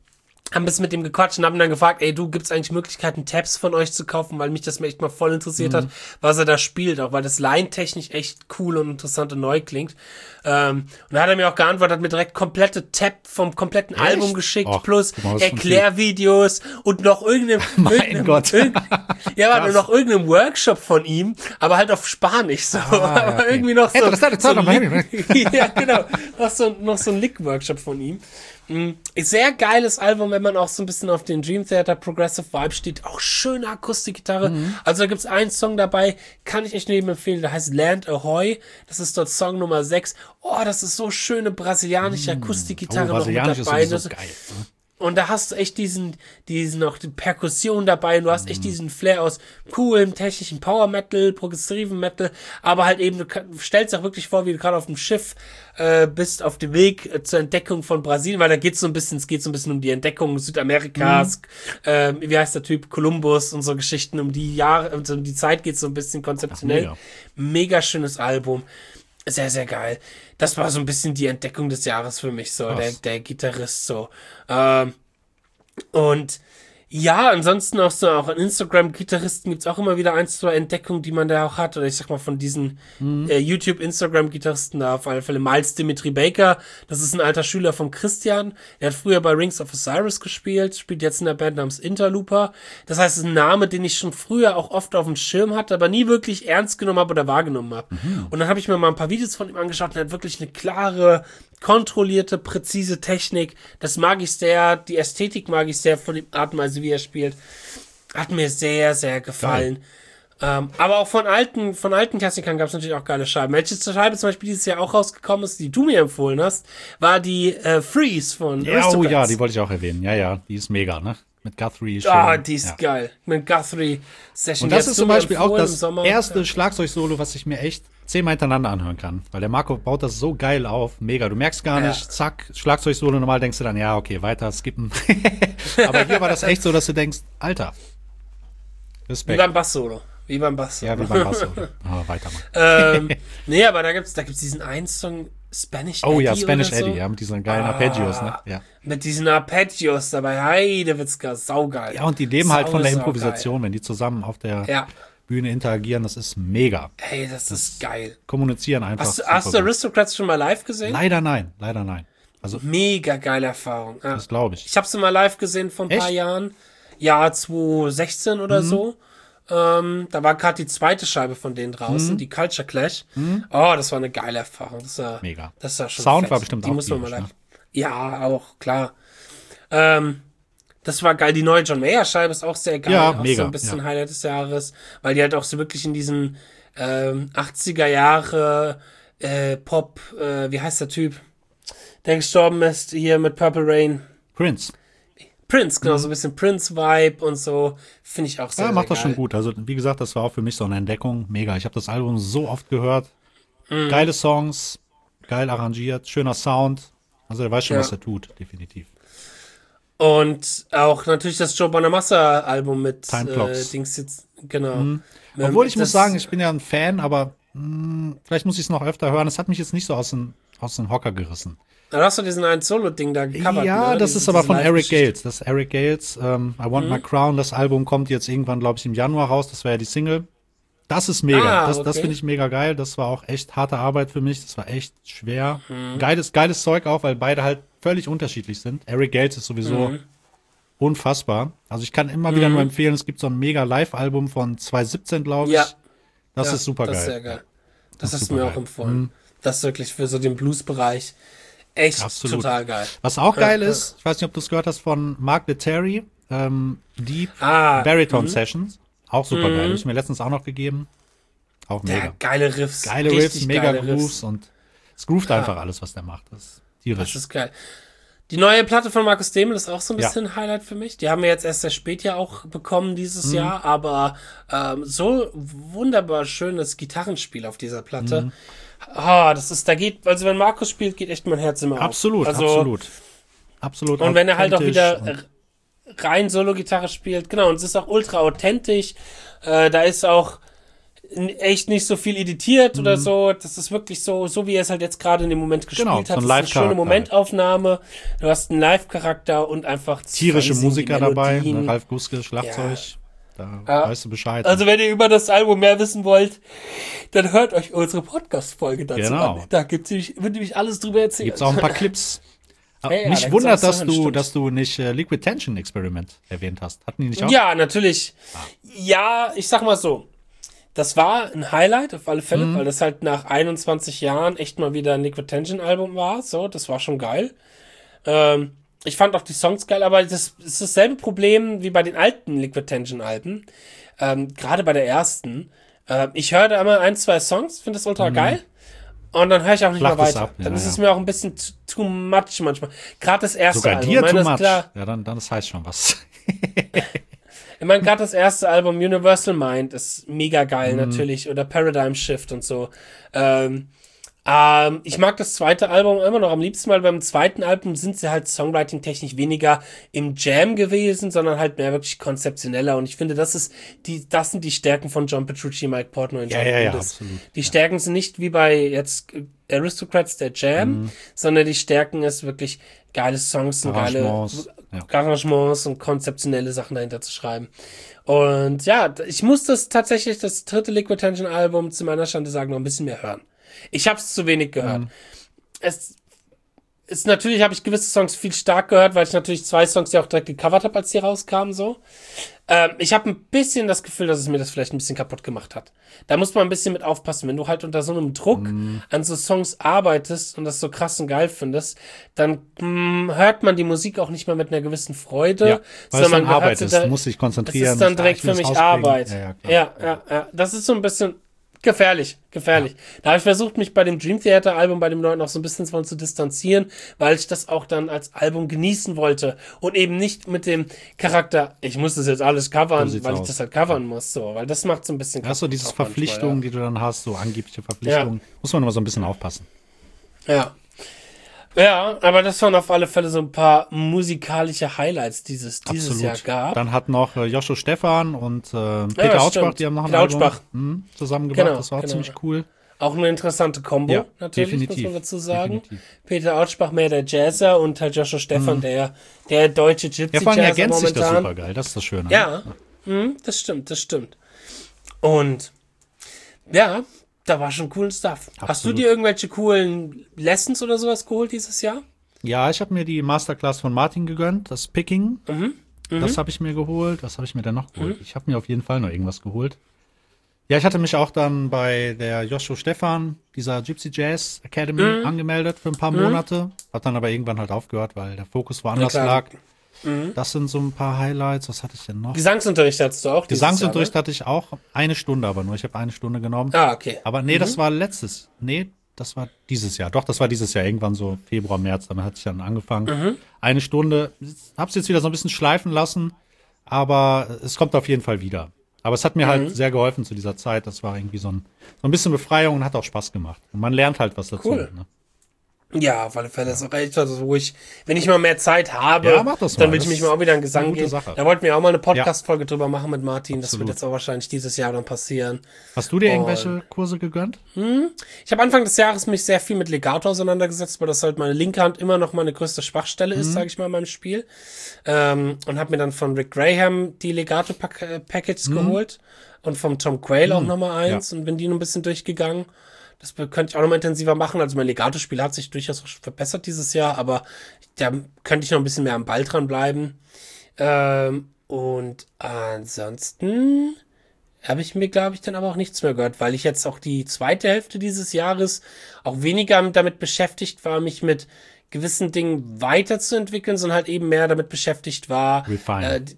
haben ein bisschen mit dem gequatscht und haben dann gefragt, ey, du, gibt's eigentlich Möglichkeiten, Tabs von euch zu kaufen, weil mich das mir echt mal voll interessiert mhm. hat, was er da spielt, auch weil das line-technisch echt cool und interessant und neu klingt. Ähm, und da hat er mir auch geantwortet, hat mir direkt komplette Tab vom kompletten echt? Album geschickt, Och, plus Erklärvideos und noch irgendeinem, mein irgendeinem Gott. Irgendein, ja, aber noch irgendeinem Workshop von ihm, aber halt auf Spanisch, so, ah, ja, aber okay. irgendwie noch so, hey, das so Lick, ja, genau, noch so, noch so ein Lick-Workshop von ihm. Sehr geiles Album, wenn man auch so ein bisschen auf den Dream Theater Progressive Vibe steht. Auch schöne Akustikgitarre. Mhm. Also da gibt's einen Song dabei, kann ich echt jedem empfehlen, der heißt Land Ahoy. Das ist dort Song Nummer sechs. Oh, das ist so schöne brasilianische Akustikgitarre oh, noch mit dabei. Ist so geil, ne? Und da hast du echt diesen, diesen noch die Perkussion dabei und du hast echt diesen Flair aus coolem, technischen Power Metal, progressiven Metal, aber halt eben, du stellst auch wirklich vor, wie du gerade auf dem Schiff äh, bist, auf dem Weg äh, zur Entdeckung von Brasilien, weil da geht's so ein bisschen, es geht so ein bisschen um die Entdeckung Südamerikas, mhm. äh, wie heißt der Typ, Kolumbus und so Geschichten, um die Jahre, um die Zeit geht's so ein bisschen konzeptionell. Ach, mega. mega schönes Album. Sehr, sehr geil. Das war so ein bisschen die Entdeckung des Jahres für mich, so, der, der Gitarrist, so. Ähm, und ja, ansonsten auch so, auch an Instagram-Gitarristen gibt's auch immer wieder ein, zwei Entdeckungen, die man da auch hat. Oder ich sag mal von diesen mhm. äh, YouTube-Instagram-Gitarristen da auf alle Fälle. Miles Dimitri Baker, das ist ein alter Schüler von Christian. Der hat früher bei Rings of Osiris gespielt, spielt jetzt in der Band namens Interlooper. Das heißt, es ist ein Name, den ich schon früher auch oft auf dem Schirm hatte, aber nie wirklich ernst genommen habe oder wahrgenommen habe. Mhm. Und dann habe ich mir mal ein paar Videos von ihm angeschaut und er hat wirklich eine klare, kontrollierte, präzise Technik. Das mag ich sehr. Die Ästhetik mag ich sehr von dem Art und Weise, wie er spielt. Hat mir sehr, sehr gefallen. Ähm, aber auch von alten, von alten Klassikern gab es natürlich auch geile Scheiben. Welche Scheibe zum Beispiel dieses Jahr auch rausgekommen ist, die du mir empfohlen hast, war die äh, Freeze von ja, Aristocrats. Oh ja, die wollte ich auch erwähnen. Ja, ja, die ist mega, ne? Mit Guthrie. Ah, oh, die ist ja. geil. Mit Guthrie Session. Und das ist zum Beispiel auch das erste ja. Schlagzeug-Solo, was ich mir echt zehnmal hintereinander anhören kann. Weil der Marco baut das so geil auf. Mega. Du merkst gar nicht, ja. zack, Schlagzeug-Solo. Normal denkst du dann, ja, okay, weiter skippen. Aber hier war das echt so, dass du denkst, Alter, Respekt. Wie beim Bass-Solo. Wie beim Bass-Solo. Ja, wie beim Bass-Solo. Aber weiter mal. ähm, nee, aber da gibt's, da gibt's diesen einen Song, Spanish Eddie. Oh ja, Eddie Spanish so. Eddie, ja, mit diesen geilen ah, Arpeggios, ne? Ja. Mit diesen Arpeggios dabei. Heidewitzka, saugeil. Ja, und die leben Sau, halt von der Improvisation, wenn die zusammen auf der ja. Bühne interagieren, das ist mega. Hey, das, das ist geil. Kommunizieren einfach. Hast, hast du Aristocrats schon mal live gesehen? Leider nein, leider nein. Also mega geile Erfahrung. Ja. Das glaube ich. Ich habe sie mal live gesehen vor ein Echt? paar Jahren. Ja, zwanzig sechzehn oder mhm. so. Ähm, da war gerade die zweite Scheibe von denen draußen, mhm. die Culture Clash. Mhm. Oh, das war eine geile Erfahrung. Das war, mega. Das war schon Sound fett. war bestimmt die auch muss man mal tierisch, live. Ne? Ja, auch, klar. Ähm, das war geil. Die neue John Mayer Scheibe ist auch sehr geil. Ja, auch mega. so ein bisschen ja. Highlight des Jahres, weil die halt auch so wirklich in diesen ähm, achtziger Jahre äh, Pop, äh, wie heißt der Typ, der gestorben ist hier mit Purple Rain? Prince. Prince, genau, mhm. so ein bisschen Prince-Vibe und so, finde ich auch sehr, Ja, macht sehr das geil. schon gut. Also, wie gesagt, das war auch für mich so eine Entdeckung. Mega. Ich habe das Album so oft gehört. Mhm. Geile Songs, geil arrangiert, schöner Sound. Also, er weiß schon, ja. was er tut, definitiv. Und auch natürlich das Joe Bonamassa-Album mit Time Clocks. Äh, Dings jetzt, genau. Mhm. Obwohl, ich muss sagen, ich bin ja ein Fan, aber mh, vielleicht muss ich es noch öfter hören. Es hat mich jetzt nicht so aus dem, aus dem Hocker gerissen. Dann hast du diesen einen Solo-Ding da gecovert. Ja, ne? das Diese, ist aber von Eric Live-Geschichte. Gales. Das ist Eric Gales, ähm, I Want Mhm. My Crown. Das Album kommt jetzt irgendwann, glaube ich, im Januar raus. Das wäre ja die Single. Das ist mega. Ah, das okay. das finde ich mega geil. Das war auch echt harte Arbeit für mich. Das war echt schwer. Mhm. Geiles, geiles Zeug auch, weil beide halt völlig unterschiedlich sind. Eric Gales ist sowieso Mhm. unfassbar. Also ich kann immer wieder Mhm. nur empfehlen, es gibt so ein mega Live-Album von zwanzig siebzehn, glaube ich. Ja. Das ja, ist super das geil. ist sehr geil. Das, Das ist hast du mir supergeil. auch empfohlen. Mhm. Das ist wirklich für so den Blues-Bereich echt Absolut. total geil. Was auch Ja, geil ja. ist, ich weiß nicht, ob du es gehört hast, von Mark Letary, ähm, Deep Ah, Baritone mhm. Sessions. Auch super Mhm. geil. Habe ich mir letztens auch noch gegeben. Auch Der mega. geile Riffs. Geile richtig Riffs, mega geile Grooves Riffs. und es groovt Ja. einfach alles, was der macht. Das ist tierisch. Das ist geil. Die neue Platte von Markus Demel ist auch so ein Ja. bisschen ein Highlight für mich. Die haben wir jetzt erst sehr spät ja auch bekommen dieses Mhm. Jahr, aber ähm, so wunderbar schönes Gitarrenspiel auf dieser Platte. Mhm. Ah, das ist, da geht, also wenn Markus spielt, geht echt mein Herz immer auf. Absolut, also, absolut. Absolut. Und wenn er halt auch authentisch wieder und- r- rein Solo-Gitarre spielt, genau, und es ist auch ultra authentisch. Äh, da ist auch echt nicht so viel editiert mhm. oder so. Das ist wirklich so, so wie er es halt jetzt gerade in dem Moment gespielt genau, hat. So ein das ist eine schöne Momentaufnahme. Du hast einen Live-Charakter und einfach tierische Musiker dabei. Ne? Ralf Guske, Schlagzeug. Ja. Da ja. weißt du Bescheid. Also wenn ihr über das Album mehr wissen wollt, dann hört euch unsere Podcast-Folge dazu genau. an. Da gibt's nämlich, wird nämlich alles drüber erzählen. Gibt's auch ein paar Clips. Ja, ja, Mich wundert, dass du, stimmt. dass du nicht äh, Liquid Tension Experiment erwähnt hast. Hatten die nicht auch? Ja, natürlich. Ah. Ja, ich sag mal so. Das war ein Highlight auf alle Fälle, mhm. weil das halt nach einundzwanzig Jahren echt mal wieder ein Liquid Tension Album war. So, das war schon geil. Ähm, Ich fand auch die Songs geil, aber das ist dasselbe Problem wie bei den alten Liquid Tension Alben. Ähm, Gerade bei der ersten. Äh, ich höre da immer ein, zwei Songs, finde das ultra mhm. geil. Und dann höre ich auch nicht Flacht mehr weiter. Ab, ja, dann ist ja. es mir auch ein bisschen too, too much manchmal. Gerade das erste Sogar Album. dir ich meine, too much. Klar, ja, dann, dann das heißt schon was. ich meine, gerade das erste Album Universal Mind ist mega geil mhm. natürlich. Oder Paradigm Shift und so. Ähm, Ähm, ich mag das zweite Album immer noch am liebsten, weil beim zweiten Album sind sie halt songwriting-technisch weniger im Jam gewesen, sondern halt mehr wirklich konzeptioneller. Und ich finde, das ist die, das sind die Stärken von John Petrucci, Mike Portnoy und John ja, ja, ja, Otis. absolut. Die ja. Stärken sind nicht wie bei jetzt Aristocrats der Jam, mhm. sondern die Stärken ist wirklich geile Songs und geile ja. Arrangements und konzeptionelle Sachen dahinter zu schreiben. Und ja, ich muss das tatsächlich, das dritte Liquid Tension Album zu meiner Schande sagen, noch ein bisschen mehr hören. Ich habe es zu wenig gehört. Mhm. Es ist natürlich, habe ich gewisse Songs viel stark gehört, weil ich natürlich zwei Songs ja auch direkt gecovert habe, als die rauskamen, so. Ähm, ich habe ein bisschen das Gefühl, dass es mir das vielleicht ein bisschen kaputt gemacht hat. Da muss man ein bisschen mit aufpassen. Wenn du halt unter so einem Druck mhm. an so Songs arbeitest und das so krass und geil findest, dann mh, hört man die Musik auch nicht mehr mit einer gewissen Freude. Ja, weil es dann Arbeit ist, da, muss sich konzentrieren. Das ist dann direkt für mich Arbeit. Ja, ja, ja, ja, ja. Das ist so ein bisschen gefährlich, gefährlich. Ja. Da habe ich versucht, mich bei dem Dream Theater Album, bei dem neuen auch so ein bisschen von zu distanzieren, weil ich das auch dann als Album genießen wollte und eben nicht mit dem Charakter, ich muss das jetzt alles covern, weil aus. ich das halt covern muss, so, weil das macht so ein bisschen. Hast du diese Verpflichtungen, ja. die du dann hast, so angebliche Verpflichtungen, ja. muss man immer so ein bisschen aufpassen. Ja. Ja, aber das waren auf alle Fälle so ein paar musikalische Highlights, die es dieses Absolut. Jahr gab. Dann hat noch äh, Joshua Stephan und äh, Peter ja, Autschbach, die haben noch ein Peter Album Autschbach. mh, zusammengebracht. Genau, das war genau. ziemlich cool. Auch eine interessante Kombo, ja, natürlich, definitiv. muss man dazu sagen. Definitiv. Peter Autschbach mehr der Jazzer und halt Joshua Stephan, mhm. der, der deutsche Gypsy Ja, vor allem Jazzer ergänzt sich momentan. das super geil, das ist das Schöne. Ja, ja. Mhm, das stimmt, das stimmt. Und ja, da war schon coolen Stuff. Absolut. Hast du dir irgendwelche coolen Lessons oder sowas geholt dieses Jahr? Ja, ich habe mir die Masterclass von Martin gegönnt, das Picking. Mhm. Mhm. Das habe ich mir geholt. Was habe ich mir denn noch geholt? Mhm. Ich habe mir auf jeden Fall noch irgendwas geholt. Ja, ich hatte mich auch dann bei der Joshua Stephan, dieser Gypsy Jazz Academy, mhm. angemeldet für ein paar mhm. Monate. Hat dann aber irgendwann halt aufgehört, weil der Fokus woanders ja, lag. Mhm. Das sind so ein paar Highlights. Was hatte ich denn noch? Gesangsunterricht hattest du auch? Gesangsunterricht Jahr, ne? hatte ich auch. Eine Stunde aber nur. Ich habe eine Stunde genommen. Ah, okay. Aber nee, mhm. das war letztes. Nee, das war dieses Jahr. Doch, das war dieses Jahr. Irgendwann so Februar, März. Damit hatte ich dann angefangen. Mhm. Eine Stunde. Hab's jetzt wieder so ein bisschen schleifen lassen. Aber es kommt auf jeden Fall wieder. Aber es hat mir mhm. halt sehr geholfen zu dieser Zeit. Das war irgendwie so ein, so ein bisschen Befreiung und hat auch Spaß gemacht. Und man lernt halt was dazu. Cool. Ne? Ja, auf alle Fälle ist auch echt, also wo ich, wenn ich mal mehr Zeit habe, ja, mach das mal. dann will ich mich mal auch wieder in Gesang gehen. Sache. Da wollten wir auch mal eine Podcast-Folge ja. drüber machen mit Martin. Absolut. Das wird jetzt auch wahrscheinlich dieses Jahr dann passieren. Hast du dir und, irgendwelche Kurse gegönnt? Hm, ich habe Anfang des Jahres mich sehr viel mit Legato auseinandergesetzt, weil das halt meine linke Hand immer noch meine größte Schwachstelle ist, mhm. sage ich mal, in meinem Spiel. Ähm, und habe mir dann von Rick Graham die Legato-Packages mhm. geholt und vom Tom Quayle mhm. auch nochmal eins ja. und bin die noch ein bisschen durchgegangen. Das könnte ich auch noch mal intensiver machen. Also mein Legato-Spiel hat sich durchaus verbessert dieses Jahr, aber da könnte ich noch ein bisschen mehr am Ball dran bleiben. Ähm, und ansonsten habe ich mir, glaube ich, dann aber auch nichts mehr gehört, weil ich jetzt auch die zweite Hälfte dieses Jahres auch weniger damit beschäftigt war, mich mit gewissen Dingen weiterzuentwickeln, sondern halt eben mehr damit beschäftigt war, Refine. Äh,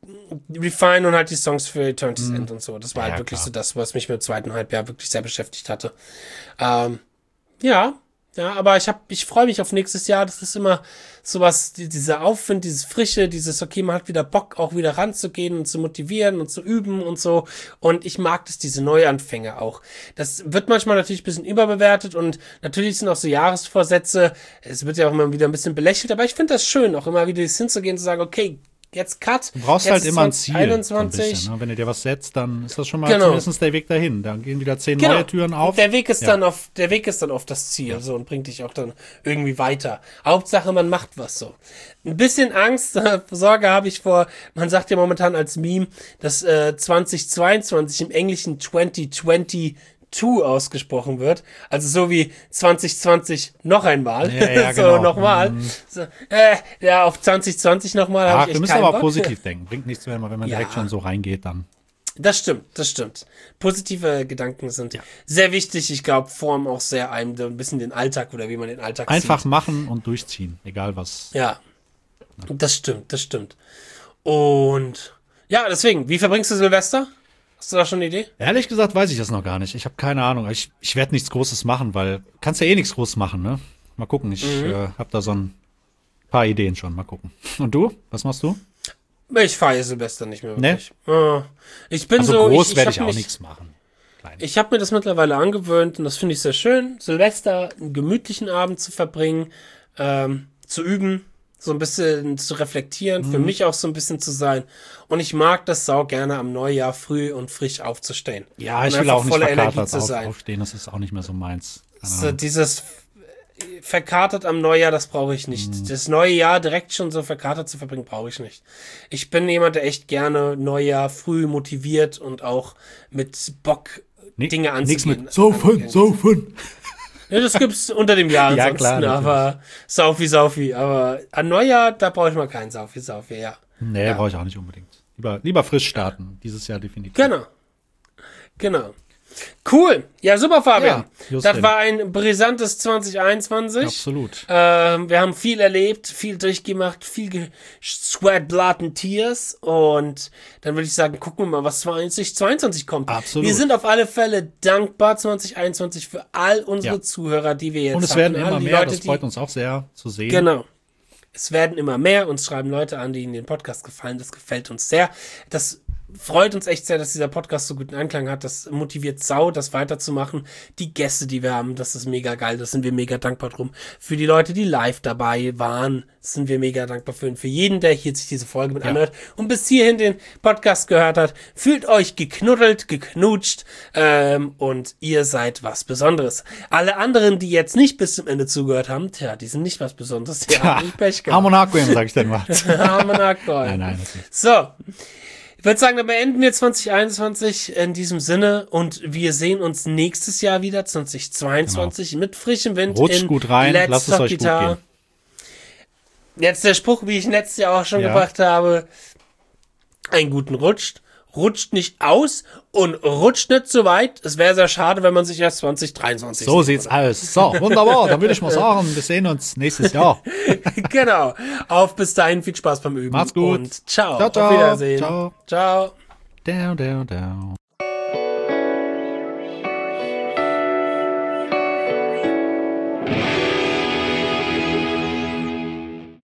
Refine und halt die Songs für Eternity's mm. End und so. Das war ja, halt wirklich klar. so das, was mich im zweiten Halbjahr wirklich sehr beschäftigt hatte. Ähm, ja, ja, aber ich hab, ich freue mich auf nächstes Jahr. Das ist immer sowas, die, dieser Aufwind, dieses Frische, dieses, okay, man hat wieder Bock, auch wieder ranzugehen und zu motivieren und zu üben und so. Und ich mag das, diese Neuanfänge auch. Das wird manchmal natürlich ein bisschen überbewertet und natürlich sind auch so Jahresvorsätze, es wird ja auch immer wieder ein bisschen belächelt, aber ich finde das schön, auch immer wieder hinzugehen und zu sagen, okay, jetzt Cut. Du brauchst jetzt halt immer ein Ziel. einundzwanzig. So ein bisschen, ne? Wenn du dir was setzt, dann ist das schon mal Genau. zumindest der Weg dahin. Dann gehen wieder zehn Genau. neue Türen auf. Der Weg ist Ja. dann auf, der Weg ist dann auf das Ziel, Ja. so, und bringt dich auch dann irgendwie weiter. Hauptsache, man macht was so. Ein bisschen Angst, äh, Sorge habe ich vor, man sagt ja momentan als Meme, dass äh, zweitausendzweiundzwanzig im Englischen zwanzig zwanzig ausgesprochen wird. Also so wie zwanzig zwanzig noch einmal. Ja, ja, so genau. nochmal. Mhm. So, äh, ja, auf zwanzig zwanzig nochmal habe Ach, ich wir echt müssen keinen aber Bock. positiv denken. Bringt nichts mehr, wenn man Ja. direkt schon so reingeht, dann. Das stimmt, das stimmt. Positive Gedanken sind Ja. sehr wichtig. Ich glaube, formen auch sehr einem so ein bisschen den Alltag oder wie man den Alltag Einfach sieht. machen und durchziehen. Egal was. Ja, das stimmt, das stimmt. Und ja, deswegen, wie verbringst du Silvester? Hast du da schon eine Idee? Ehrlich gesagt weiß ich das noch gar nicht. Ich habe keine Ahnung. Ich, ich werde nichts Großes machen, weil kannst ja eh nichts Großes machen, ne? Mal gucken. Ich Mhm. äh, habe da so ein paar Ideen schon. Mal gucken. Und du? Was machst du? Ich feiere Silvester nicht mehr Nee? wirklich. Äh, Ich bin Also so, groß ich, werde ich, ich hab auch mich- nichts machen. Klein. Ich habe mir das mittlerweile angewöhnt und das finde ich sehr schön, Silvester einen gemütlichen Abend zu verbringen, ähm, zu üben, so ein bisschen zu reflektieren, Mhm. für mich auch so ein bisschen zu sein. Und ich mag das sau gerne am Neujahr früh und frisch aufzustehen. Ja, Und ich will einfach auch nicht voller verkatert Energie zu auf, sein. aufstehen. Das ist auch nicht mehr so meins. Keine So Ahnung. dieses verkatert am Neujahr, das brauche ich nicht. Mhm. Das neue Jahr direkt schon so verkatert zu verbringen, brauche ich nicht. Ich bin jemand, der echt gerne Neujahr früh motiviert und auch mit Bock Nee, Dinge Nichts anzugehen. mit Saufen, Saufen. Ja, das gibt's unter dem Jahr Ja, ansonsten, klar, natürlich. aber Saufi, Saufi. Aber an Neujahr, da brauche ich mal keinen Saufi, Saufi, ja. Nee, Ja. brauche ich auch nicht unbedingt. Lieber, lieber frisch starten. Dieses Jahr definitiv. Genau. Genau. Cool. Ja, super, Fabian. Ja, just das in. war ein brisantes zwanzig einundzwanzig. Absolut. Ähm, wir haben viel erlebt, viel durchgemacht, viel ge- Sweat, Blood and Tears. Und dann würde ich sagen, gucken wir mal, was zwanzig zweiundzwanzig kommt. Absolut. Wir sind auf alle Fälle dankbar zwanzig einundzwanzig für all unsere Ja. Zuhörer, die wir jetzt Und es hatten. werden All immer die mehr. Leute, Das die- freut uns auch sehr zu sehen. Genau. Es werden immer mehr. Uns schreiben Leute an, die in den Podcast gefallen. Das gefällt uns sehr. Das freut uns echt sehr, dass dieser Podcast so guten Anklang hat. Das motiviert sau, das weiterzumachen. Die Gäste, die wir haben, das ist mega geil. Das sind wir mega dankbar drum. Für die Leute, die live dabei waren, sind wir mega dankbar für. Und für jeden, der hier sich diese Folge mit Ja. anhört und bis hierhin den Podcast gehört hat, fühlt euch geknuddelt, geknutscht ähm, und ihr seid was Besonderes. Alle anderen, die jetzt nicht bis zum Ende zugehört haben, tja, die sind nicht was Besonderes. Die haben nicht Pech gehabt. Harmonaquim, sag ich dann mal. Harmonakoi. Nein, nein, das nicht. So, ich würde sagen, dann beenden wir zwanzig einundzwanzig in diesem Sinne und wir sehen uns nächstes Jahr wieder, zwanzig zweiundzwanzig, mit frischem Wind. Rutscht in gut rein, Let's lasst es Talk euch gut Guitar. gehen. Jetzt der Spruch, wie ich letztes Jahr auch schon Ja. gebracht habe, einen guten Rutsch. Rutscht nicht aus und rutscht nicht so weit. Es wäre sehr schade, wenn man sich erst zwanzig dreiundzwanzig So sieht, sieht's aus. So, wunderbar. Dann würde ich mal sagen, wir sehen uns nächstes Jahr. Genau. Auf bis dahin, viel Spaß beim Üben. Macht's gut. Und ciao. Ciao, ciao. Auf Wiedersehen. Ciao. Ciao. Down, down, down.